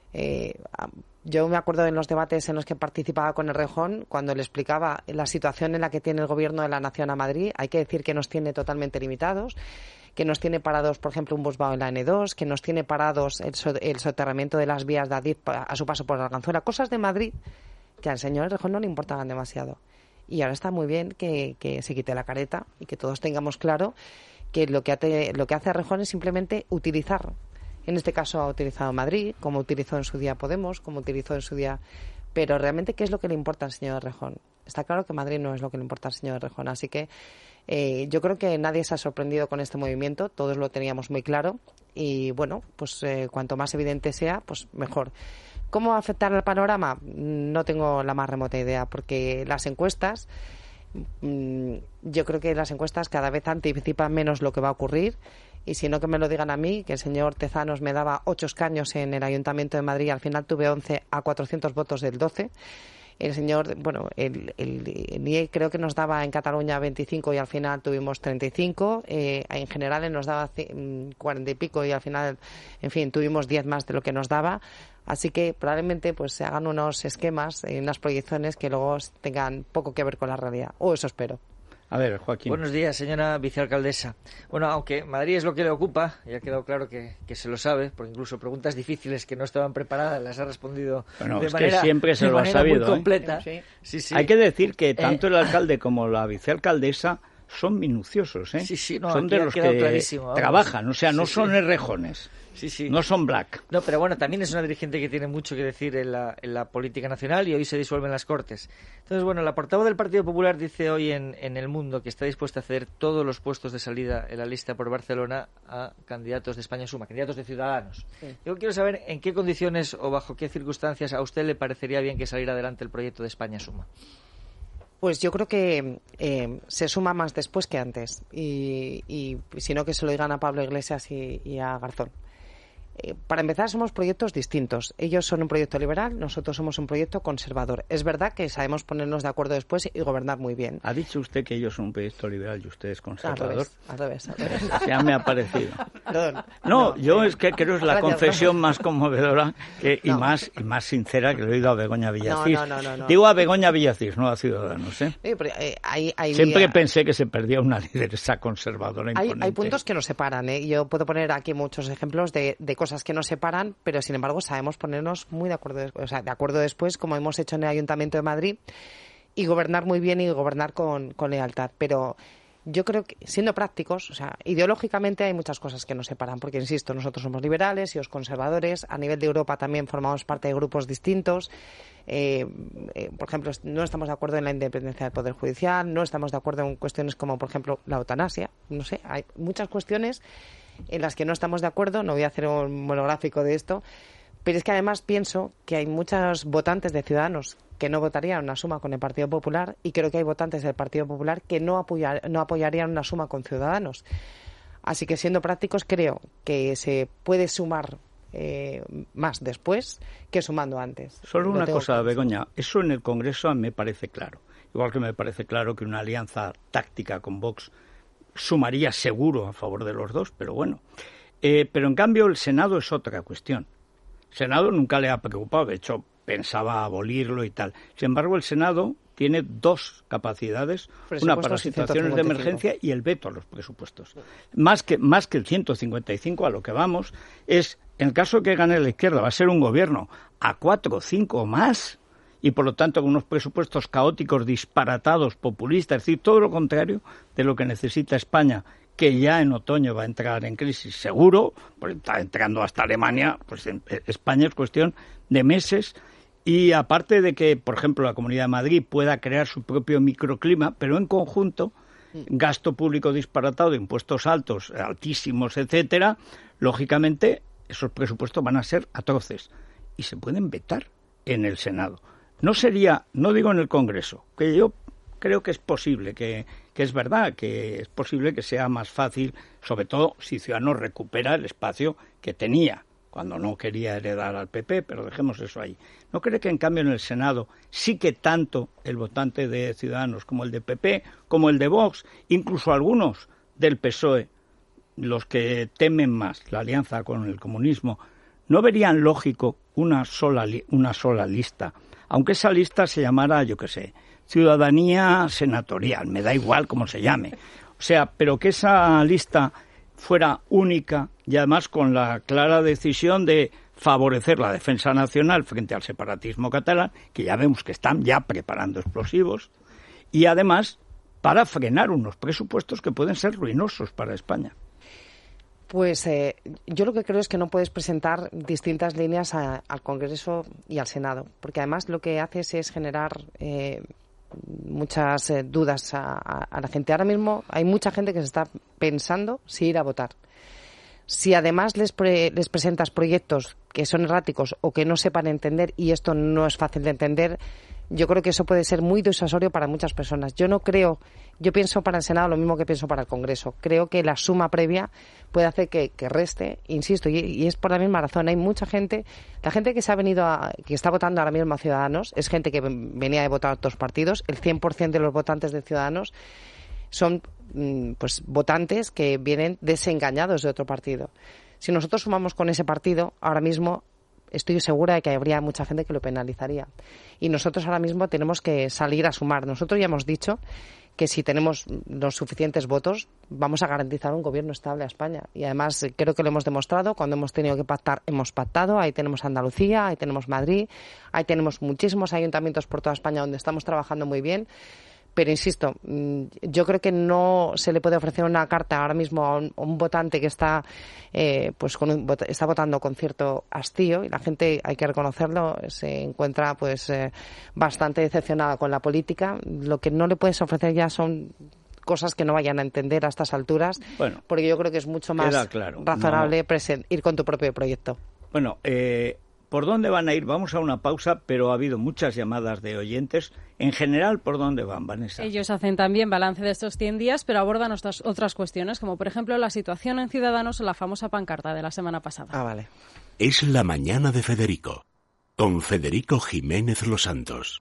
Yo me acuerdo en los debates en los que participaba con Rejón, cuando le explicaba la situación en la que tiene el Gobierno de la Nación a Madrid. Hay que decir que nos tiene totalmente limitados, que nos tiene parados, por ejemplo, un Busbao en la N2, que nos tiene parados el soterramiento de las vías de Adif a su paso por Arganzuela, cosas de Madrid que al señor Rejón no le importaban demasiado. Y ahora está muy bien que se quite la careta y que todos tengamos claro que lo que hace Rejón es simplemente utilizar. En este caso ha utilizado Madrid, como utilizó en su día Podemos, como utilizó en su día... Pero realmente, ¿qué es lo que le importa al señor Rejón? Está claro que Madrid no es lo que le importa al señor Rejón. Así que yo creo que nadie se ha sorprendido con este movimiento. Todos lo teníamos muy claro. Y bueno, pues cuanto más evidente sea, pues mejor. ¿Cómo va a afectar el panorama? No tengo la más remota idea, porque las encuestas, yo creo que las encuestas cada vez anticipan menos lo que va a ocurrir, y si no, que me lo digan a mí, que el señor Tezanos me daba 8 escaños en el Ayuntamiento de Madrid, al final tuve 11 a 400 votos del 12. El señor, el IE creo que nos daba en Cataluña 25 y al final tuvimos 35. En general él nos daba 40 y pico y al final, en fin, tuvimos 10 más de lo que nos daba. Así que probablemente pues se hagan unos esquemas, unas proyecciones que luego tengan poco que ver con la realidad. O eso espero. A ver, Joaquín. Buenos días, señora vicealcaldesa. Bueno, aunque Madrid es lo que le ocupa, ya ha quedado claro que se lo sabe, porque incluso preguntas difíciles que no estaban preparadas las ha respondido de manera, que siempre se lo ha sabido, muy completa. Sí. Hay que decir que tanto el alcalde como la vicealcaldesa son minuciosos, son de los que trabajan, o sea, no son Rejones. No son black. No, pero bueno, también es una dirigente que tiene mucho que decir en la política nacional y hoy se disuelven las Cortes. Entonces, bueno, la portavoz del Partido Popular dice hoy en El Mundo que está dispuesta a ceder todos los puestos de salida en la lista por Barcelona a candidatos de España Suma, candidatos de Ciudadanos. Yo quiero saber en qué condiciones o bajo qué circunstancias a usted le parecería bien que saliera adelante el proyecto de España Suma. Pues yo creo que se suma más después que antes y si no, que se lo digan a Pablo Iglesias y a Garzón. Para empezar, somos proyectos distintos. Ellos son un proyecto liberal, nosotros somos un proyecto conservador. Es verdad que sabemos ponernos de acuerdo después y gobernar muy bien. ¿Ha dicho usted que ellos son un proyecto liberal y usted es conservador? Al revés. Ya me ha parecido. Perdón. No, yo es que creo que es la confesión más conmovedora y más sincera que le he oído a Begoña Villacís. No. Digo a Begoña Villacís, no a Ciudadanos. Siempre pensé que se perdía una lideresa conservadora imponente. Hay puntos que nos separan. Yo puedo poner aquí muchos ejemplos de cosas que nos separan, pero sin embargo sabemos ponernos muy de acuerdo después, como hemos hecho en el Ayuntamiento de Madrid, y gobernar muy bien y gobernar con lealtad. Pero yo creo que, siendo prácticos, ideológicamente hay muchas cosas que nos separan, porque, insisto, nosotros somos liberales y los conservadores. A nivel de Europa también formamos parte de grupos distintos. Por ejemplo, no estamos de acuerdo en la independencia del Poder Judicial, no estamos de acuerdo en cuestiones como, por ejemplo, la eutanasia. No sé, hay muchas cuestiones en las que no estamos de acuerdo. No voy a hacer un monográfico de esto, pero es que además pienso que hay muchos votantes de Ciudadanos que no votarían una suma con el Partido Popular, y creo que hay votantes del Partido Popular que no apoyarían una suma con Ciudadanos. Así que, siendo prácticos, creo que se puede sumar más después que sumando antes. Solo una cosa, Begoña, eso en el Congreso me parece claro. Igual que me parece claro que una alianza táctica con Vox sumaría seguro a favor de los dos, pero bueno. Pero en cambio el Senado es otra cuestión. El Senado nunca le ha preocupado, de hecho pensaba abolirlo y tal. Sin embargo, el Senado tiene dos capacidades, una para situaciones de emergencia y el veto a los presupuestos. Más que el 155 a lo que vamos es En el caso de que gane la izquierda, va a ser un gobierno a 4 o 5 más, y por lo tanto con unos presupuestos caóticos, disparatados, populistas, es decir, todo lo contrario de lo que necesita España, que ya en otoño va a entrar en crisis seguro, porque está entrando hasta Alemania, pues en España es cuestión de meses. Y aparte de que, por ejemplo, la Comunidad de Madrid pueda crear su propio microclima, pero en conjunto, gasto público disparatado, impuestos altos, altísimos, etcétera, lógicamente esos presupuestos van a ser atroces y se pueden vetar en el Senado. No digo en el Congreso, que yo creo que es posible, que es verdad, que es posible que sea más fácil, sobre todo si Ciudadanos recupera el espacio que tenía cuando no quería heredar al PP, pero dejemos eso ahí. ¿No cree que en cambio en el Senado sí que tanto el votante de Ciudadanos como el de PP, como el de Vox, incluso algunos del PSOE, los que temen más la alianza con el comunismo, no verían lógico una sola lista, aunque esa lista se llamara, yo qué sé, ciudadanía senatorial, me da igual cómo se llame, o sea, pero que esa lista fuera única y además con la clara decisión de favorecer la defensa nacional frente al separatismo catalán, que ya vemos que están ya preparando explosivos, y además para frenar unos presupuestos que pueden ser ruinosos para España. Pues yo lo que creo es que no puedes presentar distintas líneas al Congreso y al Senado, porque además lo que haces es generar muchas dudas a la gente. Ahora mismo hay mucha gente que se está pensando si ir a votar. Si además les presentas proyectos que son erráticos o que no sepan entender, y esto no es fácil de entender, yo creo que eso puede ser muy disuasorio para muchas personas. Yo pienso para el Senado lo mismo que pienso para el Congreso. Creo que la suma previa puede hacer que reste, insisto, y es por la misma razón. Hay mucha gente, la gente que que está votando ahora mismo a Ciudadanos, es gente que venía de votar a otros partidos. El 100% de los votantes de Ciudadanos son pues votantes que vienen desengañados de otro partido. Si nosotros sumamos con ese partido, ahora mismo estoy segura de que habría mucha gente que lo penalizaría. Y nosotros ahora mismo tenemos que salir a sumar. Nosotros ya hemos dicho que si tenemos los suficientes votos vamos a garantizar un gobierno estable a España. Y además creo que lo hemos demostrado. Cuando hemos tenido que pactar, hemos pactado. Ahí tenemos Andalucía, ahí tenemos Madrid, ahí tenemos muchísimos ayuntamientos por toda España donde estamos trabajando muy bien. Pero insisto, yo creo que no se le puede ofrecer una carta ahora mismo a un votante que está está votando con cierto hastío, y la gente, hay que reconocerlo, se encuentra bastante decepcionada con la política. Lo que no le puedes ofrecer ya son cosas que no vayan a entender a estas alturas, porque yo creo que es mucho más razonable ir con tu propio proyecto. Bueno, ¿por dónde van a ir? Vamos a una pausa, pero ha habido muchas llamadas de oyentes. En general, ¿por dónde van, Vanessa? Ellos hacen también balance de estos 100 días, pero abordan otras cuestiones, como por ejemplo la situación en Ciudadanos o la famosa pancarta de la semana pasada. Ah, vale. Es la mañana de Federico, con Federico Jiménez Los Santos.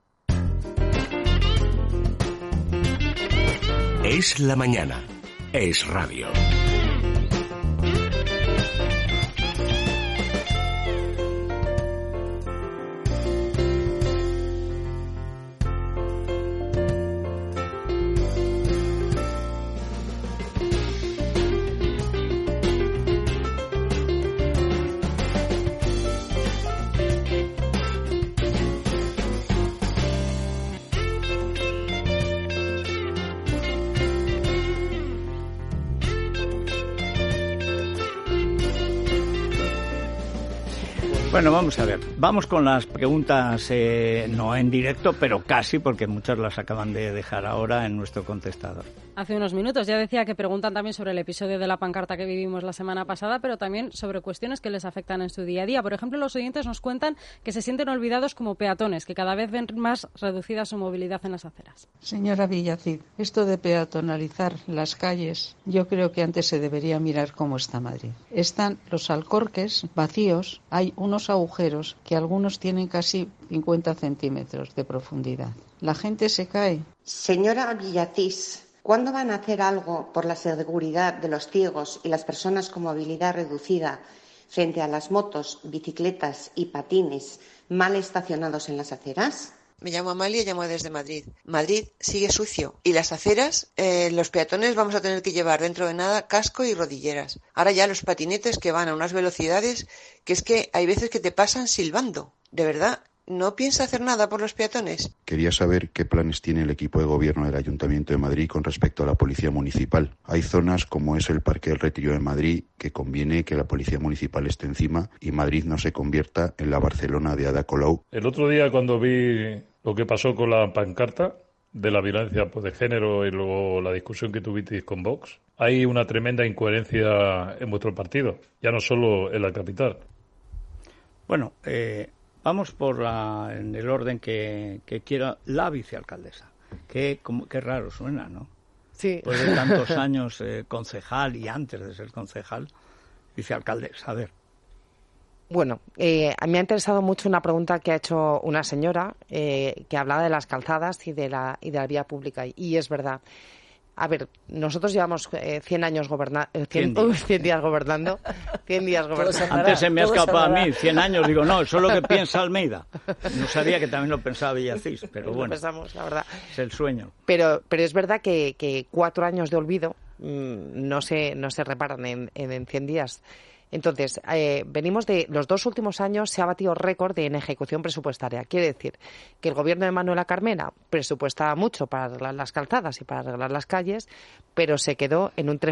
Es la mañana. Es radio. Bueno, vamos a ver. Vamos con las preguntas, no en directo, pero casi, porque muchas las acaban de dejar ahora en nuestro contestador. Hace unos minutos ya decía que preguntan también sobre el episodio de la pancarta que vivimos la semana pasada, pero también sobre cuestiones que les afectan en su día a día. Por ejemplo, los oyentes nos cuentan que se sienten olvidados como peatones, que cada vez ven más reducida su movilidad en las aceras. Señora Villacid, esto de peatonalizar las calles, yo creo que antes se debería mirar cómo está Madrid. Están los alcorques vacíos, hay unos agujeros que algunos tienen casi 50 centímetros de profundidad. La gente se cae. Señora Villacís, ¿cuándo van a hacer algo por la seguridad de los ciegos y las personas con movilidad reducida frente a las motos, bicicletas y patines mal estacionados en las aceras? Me llamo Amalia y llamo desde Madrid. Madrid sigue sucio y las aceras, los peatones vamos a tener que llevar dentro de nada casco y rodilleras. Ahora ya los patinetes que van a unas velocidades que es que hay veces que te pasan silbando. De verdad, ¿no piensa hacer nada por los peatones? Quería saber qué planes tiene el equipo de gobierno del Ayuntamiento de Madrid con respecto a la policía municipal. Hay zonas como es el Parque del Retiro de Madrid que conviene que la policía municipal esté encima y Madrid no se convierta en la Barcelona de Ada Colau. El otro día cuando vi lo que pasó con la pancarta de la violencia de género y luego la discusión que tuvisteis con Vox, hay una tremenda incoherencia en vuestro partido, ya no solo en la capital. Bueno, vamos en el orden que quiera la vicealcaldesa. Qué raro suena, ¿no? Sí. Después de tantos años concejal y antes de ser concejal, vicealcaldesa. A ver. Bueno, me ha interesado mucho una pregunta que ha hecho una señora que hablaba de las calzadas y de la vía pública. Y es verdad. A ver, nosotros llevamos 100 años gobernando, 100 días gobernando, 100 días gobernando. Antes se me ha escapado a mí, 100 años, digo, no, eso es lo que piensa Almeida. No sabía que también lo pensaba Villacís, pero bueno, pensamos, la verdad. Es el sueño. Pero es verdad que 4 años de olvido no se reparan en 100 días. Entonces, venimos de los 2 últimos años, se ha batido récord en ejecución presupuestaria. Quiere decir que el gobierno de Manuela Carmena presupuestaba mucho para arreglar las calzadas y para arreglar las calles, pero se quedó en un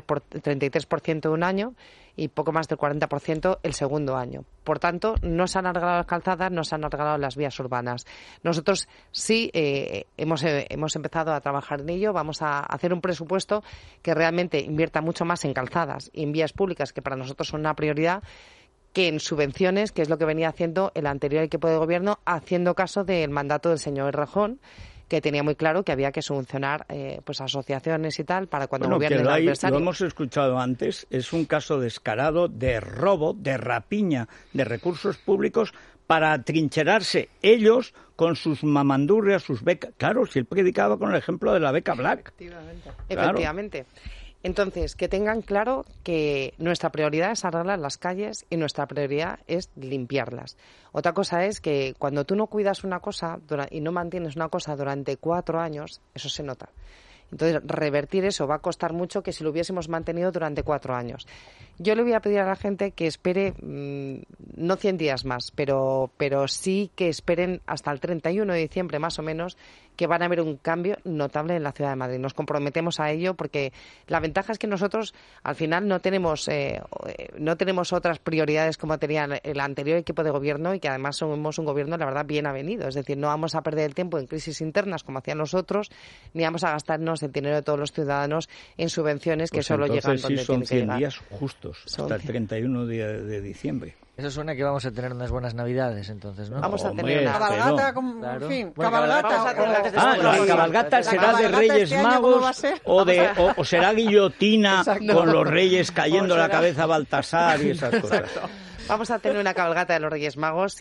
33% un año y poco más del 40% el segundo año. Por tanto, no se han arreglado las calzadas, no se han arreglado las vías urbanas. Nosotros sí hemos empezado a trabajar en ello. Vamos a hacer un presupuesto que realmente invierta mucho más en calzadas y en vías públicas, que para nosotros son una prioridad, que en subvenciones, que es lo que venía haciendo el anterior equipo de gobierno, haciendo caso del mandato del señor Errejón, que tenía muy claro que había que subvencionar pues asociaciones y tal para cuando gobierne el adversario. Lo hemos escuchado antes, es un caso descarado de robo, de rapiña de recursos públicos para trincherarse ellos con sus mamandurrias, sus becas. Claro, si él predicaba con el ejemplo de la beca Black. Efectivamente. Entonces, que tengan claro que nuestra prioridad es arreglar las calles y nuestra prioridad es limpiarlas. Otra cosa es que cuando tú no cuidas una cosa y no mantienes una cosa durante 4 años, eso se nota. Entonces, revertir eso va a costar mucho que si lo hubiésemos mantenido durante 4 años. Yo le voy a pedir a la gente que espere, no 100 días más, pero sí que esperen hasta el 31 de diciembre más o menos, que van a haber un cambio notable en la ciudad de Madrid. Nos comprometemos a ello porque la ventaja es que nosotros al final no tenemos otras prioridades como tenía el anterior equipo de gobierno y que además somos un gobierno, la verdad, bien avenido. Es decir, no vamos a perder el tiempo en crisis internas como hacían los otros, ni vamos a gastarnos el dinero de todos los ciudadanos en subvenciones que solo llegan donde sí, son tienen que llegar. 100 días justos, hasta el 31 de diciembre. Eso suena que vamos a tener unas buenas navidades, entonces, ¿no? Vamos a tener una cabalgata, claro. En fin, Bueno, cabalgata. La cabalgata será de Reyes Magos o será guillotina con los Reyes cayendo la cabeza a Baltasar y esas cosas. Vamos a tener una cabalgata de los Reyes Magos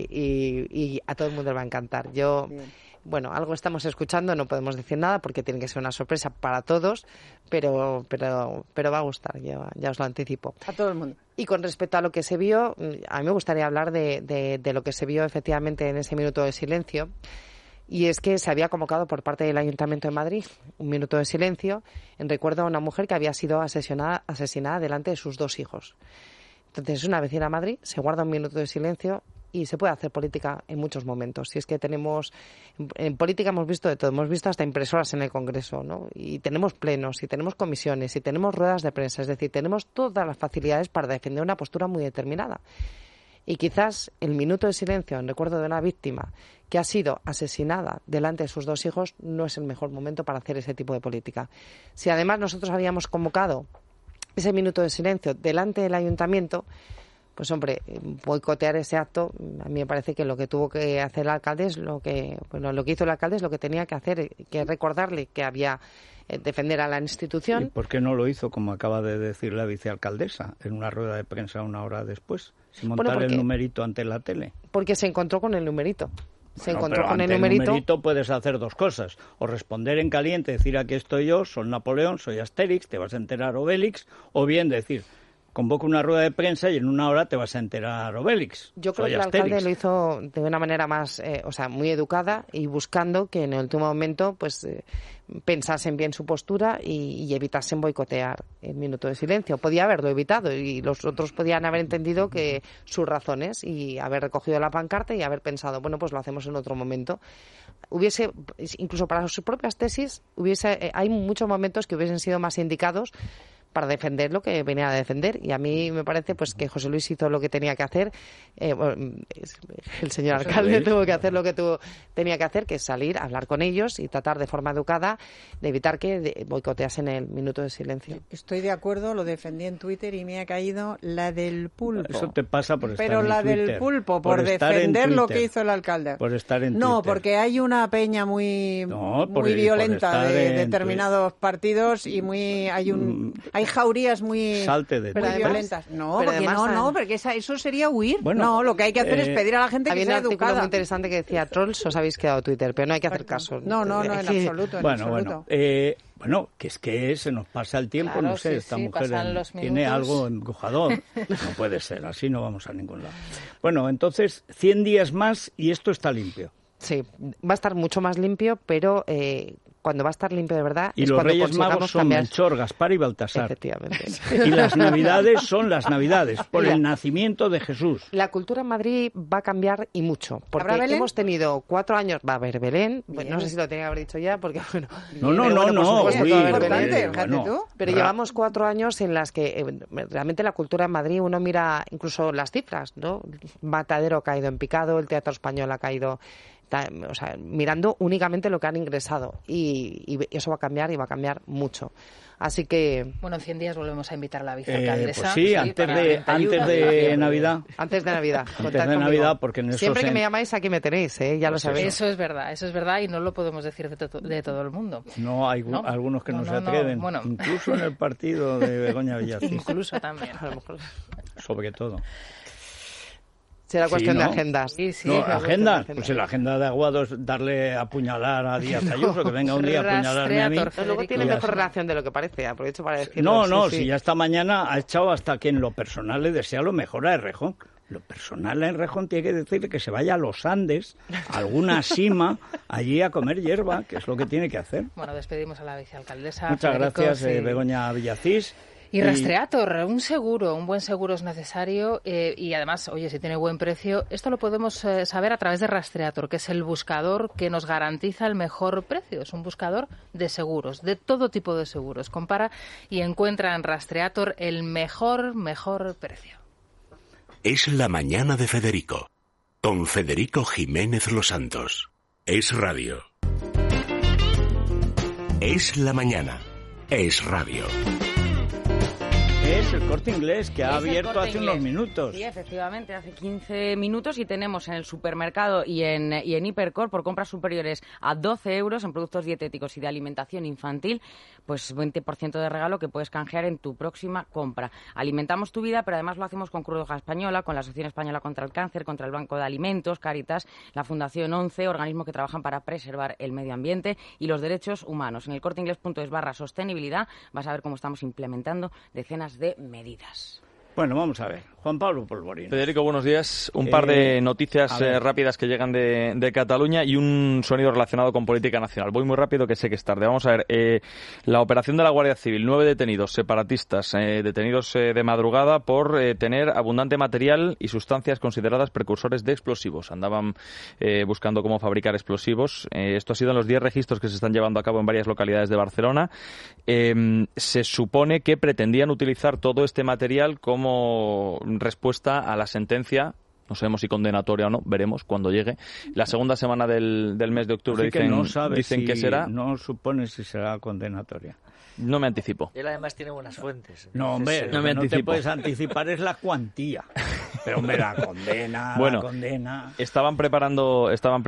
y a todo el mundo le va a encantar. Bueno, algo estamos escuchando, no podemos decir nada porque tiene que ser una sorpresa para todos, pero va a gustar, ya os lo anticipo. A todo el mundo. Y con respecto a lo que se vio, a mí me gustaría hablar de lo que se vio efectivamente en ese minuto de silencio, y es que se había convocado por parte del Ayuntamiento de Madrid un minuto de silencio en recuerdo a una mujer que había sido asesinada delante de sus 2 hijos. Entonces, es una vecina de Madrid, se guarda un minuto de silencio y se puede hacer política en muchos momentos. Si es que en política hemos visto de todo, hemos visto hasta impresoras en el Congreso, ¿no? Y tenemos plenos, y tenemos comisiones, y tenemos ruedas de prensa, es decir, tenemos todas las facilidades para defender una postura muy determinada. Y quizás el minuto de silencio en recuerdo de una víctima que ha sido asesinada delante de sus 2 hijos no es el mejor momento para hacer ese tipo de política. Si además nosotros habíamos convocado ese minuto de silencio delante del ayuntamiento, pues hombre, boicotear ese acto, a mí me parece que lo que tuvo que hacer el alcalde es lo que hizo el alcalde es lo que tenía que hacer, que recordarle que había defender a la institución. ¿Y por qué no lo hizo, como acaba de decir la vicealcaldesa, en una rueda de prensa 1 hora después, sin montar el numerito ante la tele? Porque se encontró con el numerito. Encontró con el numerito puedes hacer 2 cosas, o responder en caliente, decir aquí estoy yo, soy Napoleón, soy Asterix, te vas a enterar Obélix, o bien decir convoca una rueda de prensa y en una hora te vas a enterar, Obélix. Yo creo que el alcalde lo hizo de una manera más, muy educada y buscando que en el último momento, pues, pensasen bien su postura y evitasen boicotear el minuto de silencio. Podía haberlo evitado y los otros podían haber entendido que sus razones y haber recogido la pancarta y haber pensado, bueno, pues lo hacemos en otro momento. Incluso para sus propias tesis, hay muchos momentos que hubiesen sido más indicados para defender lo que venía a defender, y a mí me parece pues que José Luis hizo lo que tenía que hacer, el señor alcalde tuvo que hacer lo que tenía que hacer, que es salir, hablar con ellos y tratar de forma educada de evitar que boicoteasen el minuto de silencio. Estoy de acuerdo, lo defendí en Twitter y me ha caído la del pulpo. Eso te pasa por estar Pero en la Twitter. del pulpo, por defender lo que hizo el alcalde. Por estar en No, Twitter. porque hay una peña muy violenta de determinados partidos y hay jaurías muy violentas. No, porque eso sería huir. Bueno, no, lo que hay que hacer es pedir a la gente que sea educada. Había un artículo muy interesante que decía, trolls os habéis quedado Twitter, pero no hay que hacer caso. No, en absoluto. Bueno, que es que se nos pasa el tiempo, claro, no sé, esta mujer tiene algo embrujador. No puede ser, así no vamos a ningún lado. Bueno, entonces, 100 días más y esto está limpio. Sí, va a estar mucho más limpio, pero cuando va a estar limpio de verdad y es los cuando Reyes Magos son Melchor, Gaspar y Baltasar. Efectivamente. Y las Navidades son las Navidades, por el nacimiento de Jesús. La cultura en Madrid va a cambiar y mucho, porque hemos tenido 4 años, va a haber Belén, no sé si lo tenía que haber dicho ya, porque bueno... Pero llevamos 4 años en las que realmente la cultura en Madrid, uno mira incluso las cifras, ¿no? Matadero ha caído en picado, el Teatro Español ha caído... O sea, mirando únicamente lo que han ingresado y eso va a cambiar y va a cambiar mucho. Así que... Bueno, en 100 días volvemos a invitar a la vicealcaldesa. Pues sí, antes de Navidad. Antes de Navidad. Antes de Navidad, porque en eso siempre que me llamáis aquí me tenéis, ya lo sabéis. Eso es verdad y no lo podemos decir de todo el mundo. No, hay algunos que no se atreven. Bueno. Incluso en el partido de Begoña Villacís. Incluso también, a lo mejor. Sobre todo. Será cuestión de agendas. ¿Agenda? Pues la agenda de Aguado es darle apuñalar a Díaz Ayuso, que venga un día a apuñalarme a mí. Pero luego tiene mejor relación de lo que parece, aprovecho para decirlo. Si ya esta mañana ha echado hasta que en lo personal le desea lo mejor a Errejón. Lo personal a Errejón tiene que decirle que se vaya a los Andes, a alguna cima, allí a comer hierba, que es lo que tiene que hacer. Bueno, despedimos a la vicealcaldesa. Muchas gracias, Begoña Villacís. Y Rastreator, un buen seguro es necesario y además, oye, si tiene buen precio, esto lo podemos saber a través de Rastreator, que es el buscador que nos garantiza el mejor precio. Es un buscador de seguros, de todo tipo de seguros. Compara y encuentra en Rastreator el mejor precio. Es la mañana de Federico, con Federico Jiménez Los Santos. Es radio. Es la mañana. Es radio. Es el Corte Inglés, que ha abierto hace unos minutos. Sí, efectivamente, hace 15 minutos y tenemos en el supermercado y en Hipercor por compras superiores a 12 euros en productos dietéticos y de alimentación infantil, pues 20% de regalo que puedes canjear en tu próxima compra. Alimentamos tu vida, pero además lo hacemos con Cruz Roja Española, con la Asociación Española contra el Cáncer, contra el Banco de Alimentos, Cáritas, la Fundación 11, organismos que trabajan para preservar el medio ambiente y los derechos humanos. En el corteinglés.es/sostenibilidad vas a ver cómo estamos implementando decenas de medidas. Bueno, vamos a ver. Juan Pablo Polvorín. Federico, buenos días. Un par de noticias rápidas que llegan de Cataluña y un sonido relacionado con política nacional. Voy muy rápido, que sé que es tarde. Vamos a ver. La operación de la Guardia Civil. 9 detenidos separatistas, detenidos de madrugada por tener abundante material y sustancias consideradas precursores de explosivos. Andaban buscando cómo fabricar explosivos. Esto ha sido en los 10 registros que se están llevando a cabo en varias localidades de Barcelona. Se supone que pretendían utilizar todo este material como respuesta a la sentencia, no sabemos si condenatoria o no, veremos cuando llegue. La segunda semana del mes de octubre dicen que será. No supone si será condenatoria. No me anticipo. Él además tiene buenas fuentes. No, hombre, no te puedes anticipar es la cuantía. Pero, hombre, la condena, Estaban preparando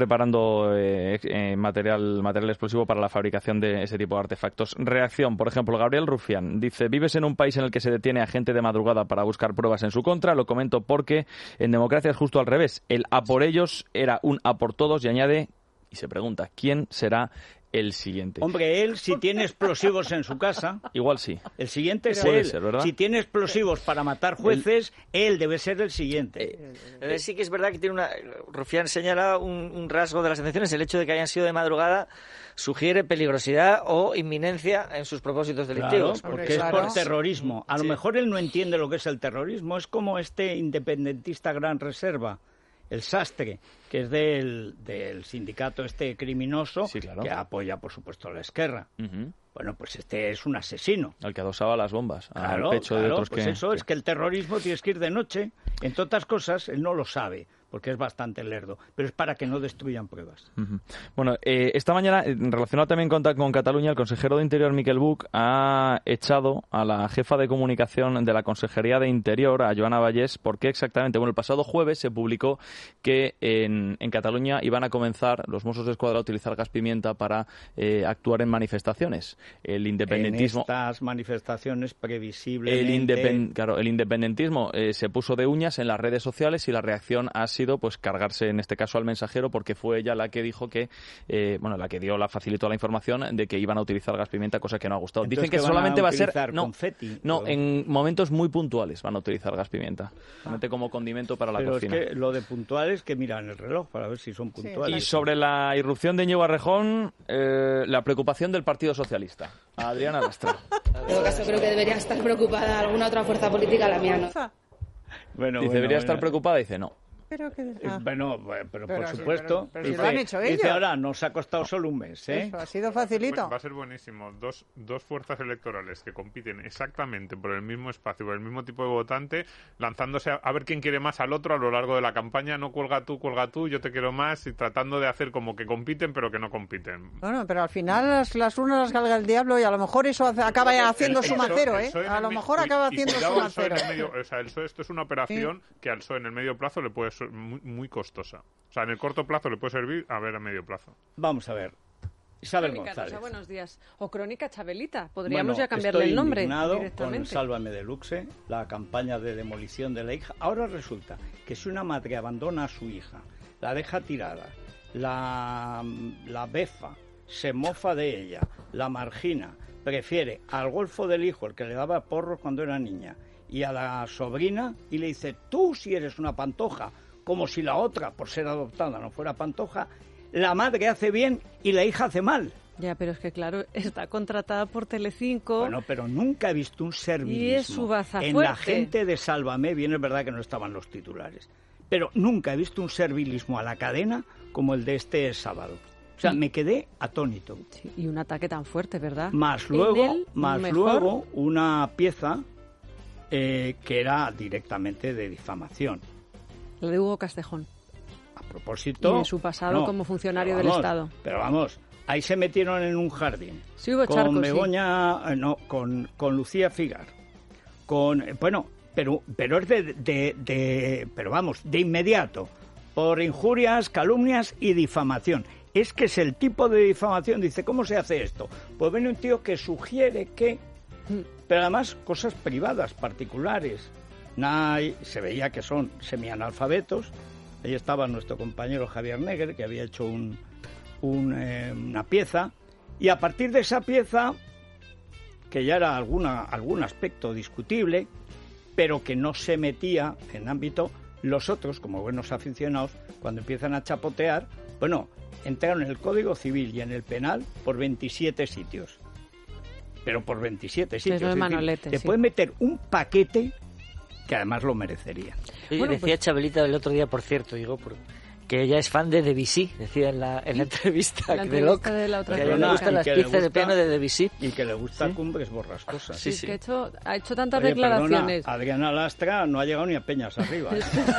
material explosivo para la fabricación de ese tipo de artefactos. Reacción, por ejemplo, Gabriel Rufián dice: vives en un país en el que se detiene a gente de madrugada para buscar pruebas en su contra. Lo comento porque en democracia es justo al revés. El a por ellos era un a por todos y añade, y se pregunta, ¿quién será el siguiente. Hombre, él, si tiene explosivos en su casa... Igual sí. El siguiente es puede él. ser, ¿verdad? Si tiene explosivos para matar jueces, él debe ser el siguiente. Sí que es verdad que tiene Rufián señala un rasgo de las detenciones. El hecho de que hayan sido de madrugada sugiere peligrosidad o inminencia en sus propósitos delictivos. Claro, porque es por terrorismo. A lo mejor él no entiende lo que es el terrorismo. Es como este independentista Gran Reserva, el Sastre, que es del sindicato criminoso, que apoya, por supuesto, a la Esquerra. Bueno, pues este es un asesino. El que adosaba las bombas al pecho de otros pues eso es que el terrorismo tienes que ir de noche. Entre otras cosas, él no lo sabe, porque es bastante lerdo, pero es para que no destruyan pruebas. Bueno, esta mañana, relacionado también con Cataluña, el consejero de Interior, Miquel Buch, ha echado a la jefa de comunicación de la Consejería de Interior, a Joana Vallès. ¿Por qué exactamente? Bueno, el pasado jueves se publicó que en Cataluña iban a comenzar los Mossos d'Esquadra a utilizar gas pimienta para actuar en manifestaciones. El independentismo... En estas manifestaciones previsiblemente... el independentismo se puso de uñas en las redes sociales y la reacción ha sido pues cargarse en este caso al mensajero, porque fue ella la que dijo que la que facilitó la información de que iban a utilizar gas pimienta, cosa que no ha gustado. Entonces, dicen que solamente va a ser confeti, en momentos muy puntuales van a utilizar gas pimienta, solamente como condimento para la cocina. Pero es que lo de puntuales, que miran el reloj para ver si son puntuales. Y sobre la irrupción de Íñigo Errejón, la preocupación del Partido Socialista. A Adriana Lastra. En todo caso, creo que debería estar preocupada alguna otra fuerza política, la mía no. Debería estar preocupada, dice no. Pero por supuesto. Pero si lo han hecho ellos. Dice ahora, nos ha costado solo un mes. Eso ha sido facilito. Va a ser buenísimo. Dos fuerzas electorales que compiten exactamente por el mismo espacio, por el mismo tipo de votante, lanzándose a ver quién quiere más al otro a lo largo de la campaña. No cuelga tú, yo te quiero más, y tratando de hacer como que compiten, pero que no compiten. Bueno, pero al final las urnas las carga el diablo y a lo mejor eso acaba haciendo suma cero, ¿eh? A lo mejor acaba haciendo suma cero. Esto es una operación que al PSOE en el medio plazo le puede ser muy costosa. O sea, en el corto plazo le puede servir, a medio plazo. Vamos a ver. Isabel Crónica González. Rosa, buenos días. O Crónica Chabelita. Podríamos ya cambiarle el nombre directamente. Con Sálvame Deluxe, la campaña de demolición de la hija. Ahora resulta que si una madre abandona a su hija, la deja tirada, la befa, se mofa de ella, la margina, prefiere al golfo del hijo, el que le daba porros cuando era niña, y a la sobrina, y le dice, tú si eres una pantoja, como si la otra, por ser adoptada, no fuera pantoja, la madre hace bien y la hija hace mal. Ya, pero es que claro, está contratada por Telecinco. Bueno, pero nunca he visto un servilismo. Y es su baza en fuerte. La gente de Sálvame, bien es verdad que no estaban los titulares, pero nunca he visto un servilismo a la cadena como el de este sábado. O sea, me quedé atónito. Sí, y un ataque tan fuerte, ¿verdad? Más luego una pieza que era directamente de difamación. La de Hugo Castejón. A propósito... Y de su pasado como funcionario del Estado. Pero vamos, ahí se metieron en un jardín. Sí, hubo charcos, con Begoña... con Lucía Figar. Pero es pero vamos, de inmediato. Por injurias, calumnias y difamación. Es que es el tipo de difamación. Dice, ¿cómo se hace esto? Pues viene un tío que sugiere que... Pero además, cosas privadas, particulares. Se veía que son semianalfabetos. Ahí estaba nuestro compañero Javier Negre, que había hecho una pieza. Y a partir de esa pieza, que ya era algún aspecto discutible, pero que no se metía en ámbito, los otros, como buenos aficionados, cuando empiezan a chapotear, entraron en el Código Civil y en el Penal por 27 sitios. Pero por 27 sitios. Es Manolete, te pueden meter un paquete que además lo merecería. Decía Chabelita el otro día, por cierto, que ella es fan de Debussy, decía en la entrevista de Locke, de la otra que a ella le gustan las piezas de piano de Debussy. Y que le gusta Cumbres Borrascosas. Sí. Que ha hecho tantas declaraciones. Perdona, Adriana Lastra no ha llegado ni a Peñas arriba.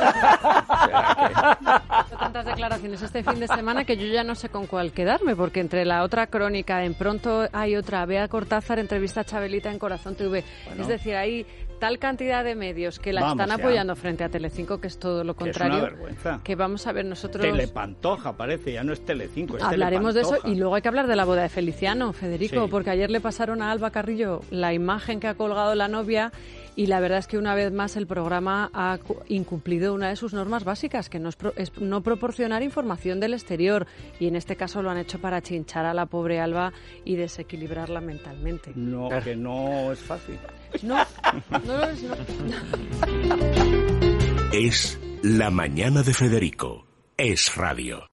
Ha hecho tantas declaraciones este fin de semana que yo ya no sé con cuál quedarme, porque entre la otra crónica, en pronto hay otra, Bea Cortázar entrevista a Chabelita en Corazón TV. Es decir, hay tal cantidad de medios que la están apoyando frente a Telecinco, que es todo lo contrario. Es una vergüenza. Que vamos a ver nosotros... Telepantoja parece, ya no es Telecinco, es Hablaremos Telepantoja. de eso y luego hay que hablar de la boda de Feliciano, Federico, porque ayer le pasaron a Alba Carrillo la imagen que ha colgado la novia Y la verdad es que una vez más el programa ha incumplido una de sus normas básicas, que es no proporcionar información del exterior. Y en este caso lo han hecho para chinchar a la pobre Alba y desequilibrarla mentalmente. No, que no es fácil. No lo es, no. Es La Mañana de Federico. Es Radio.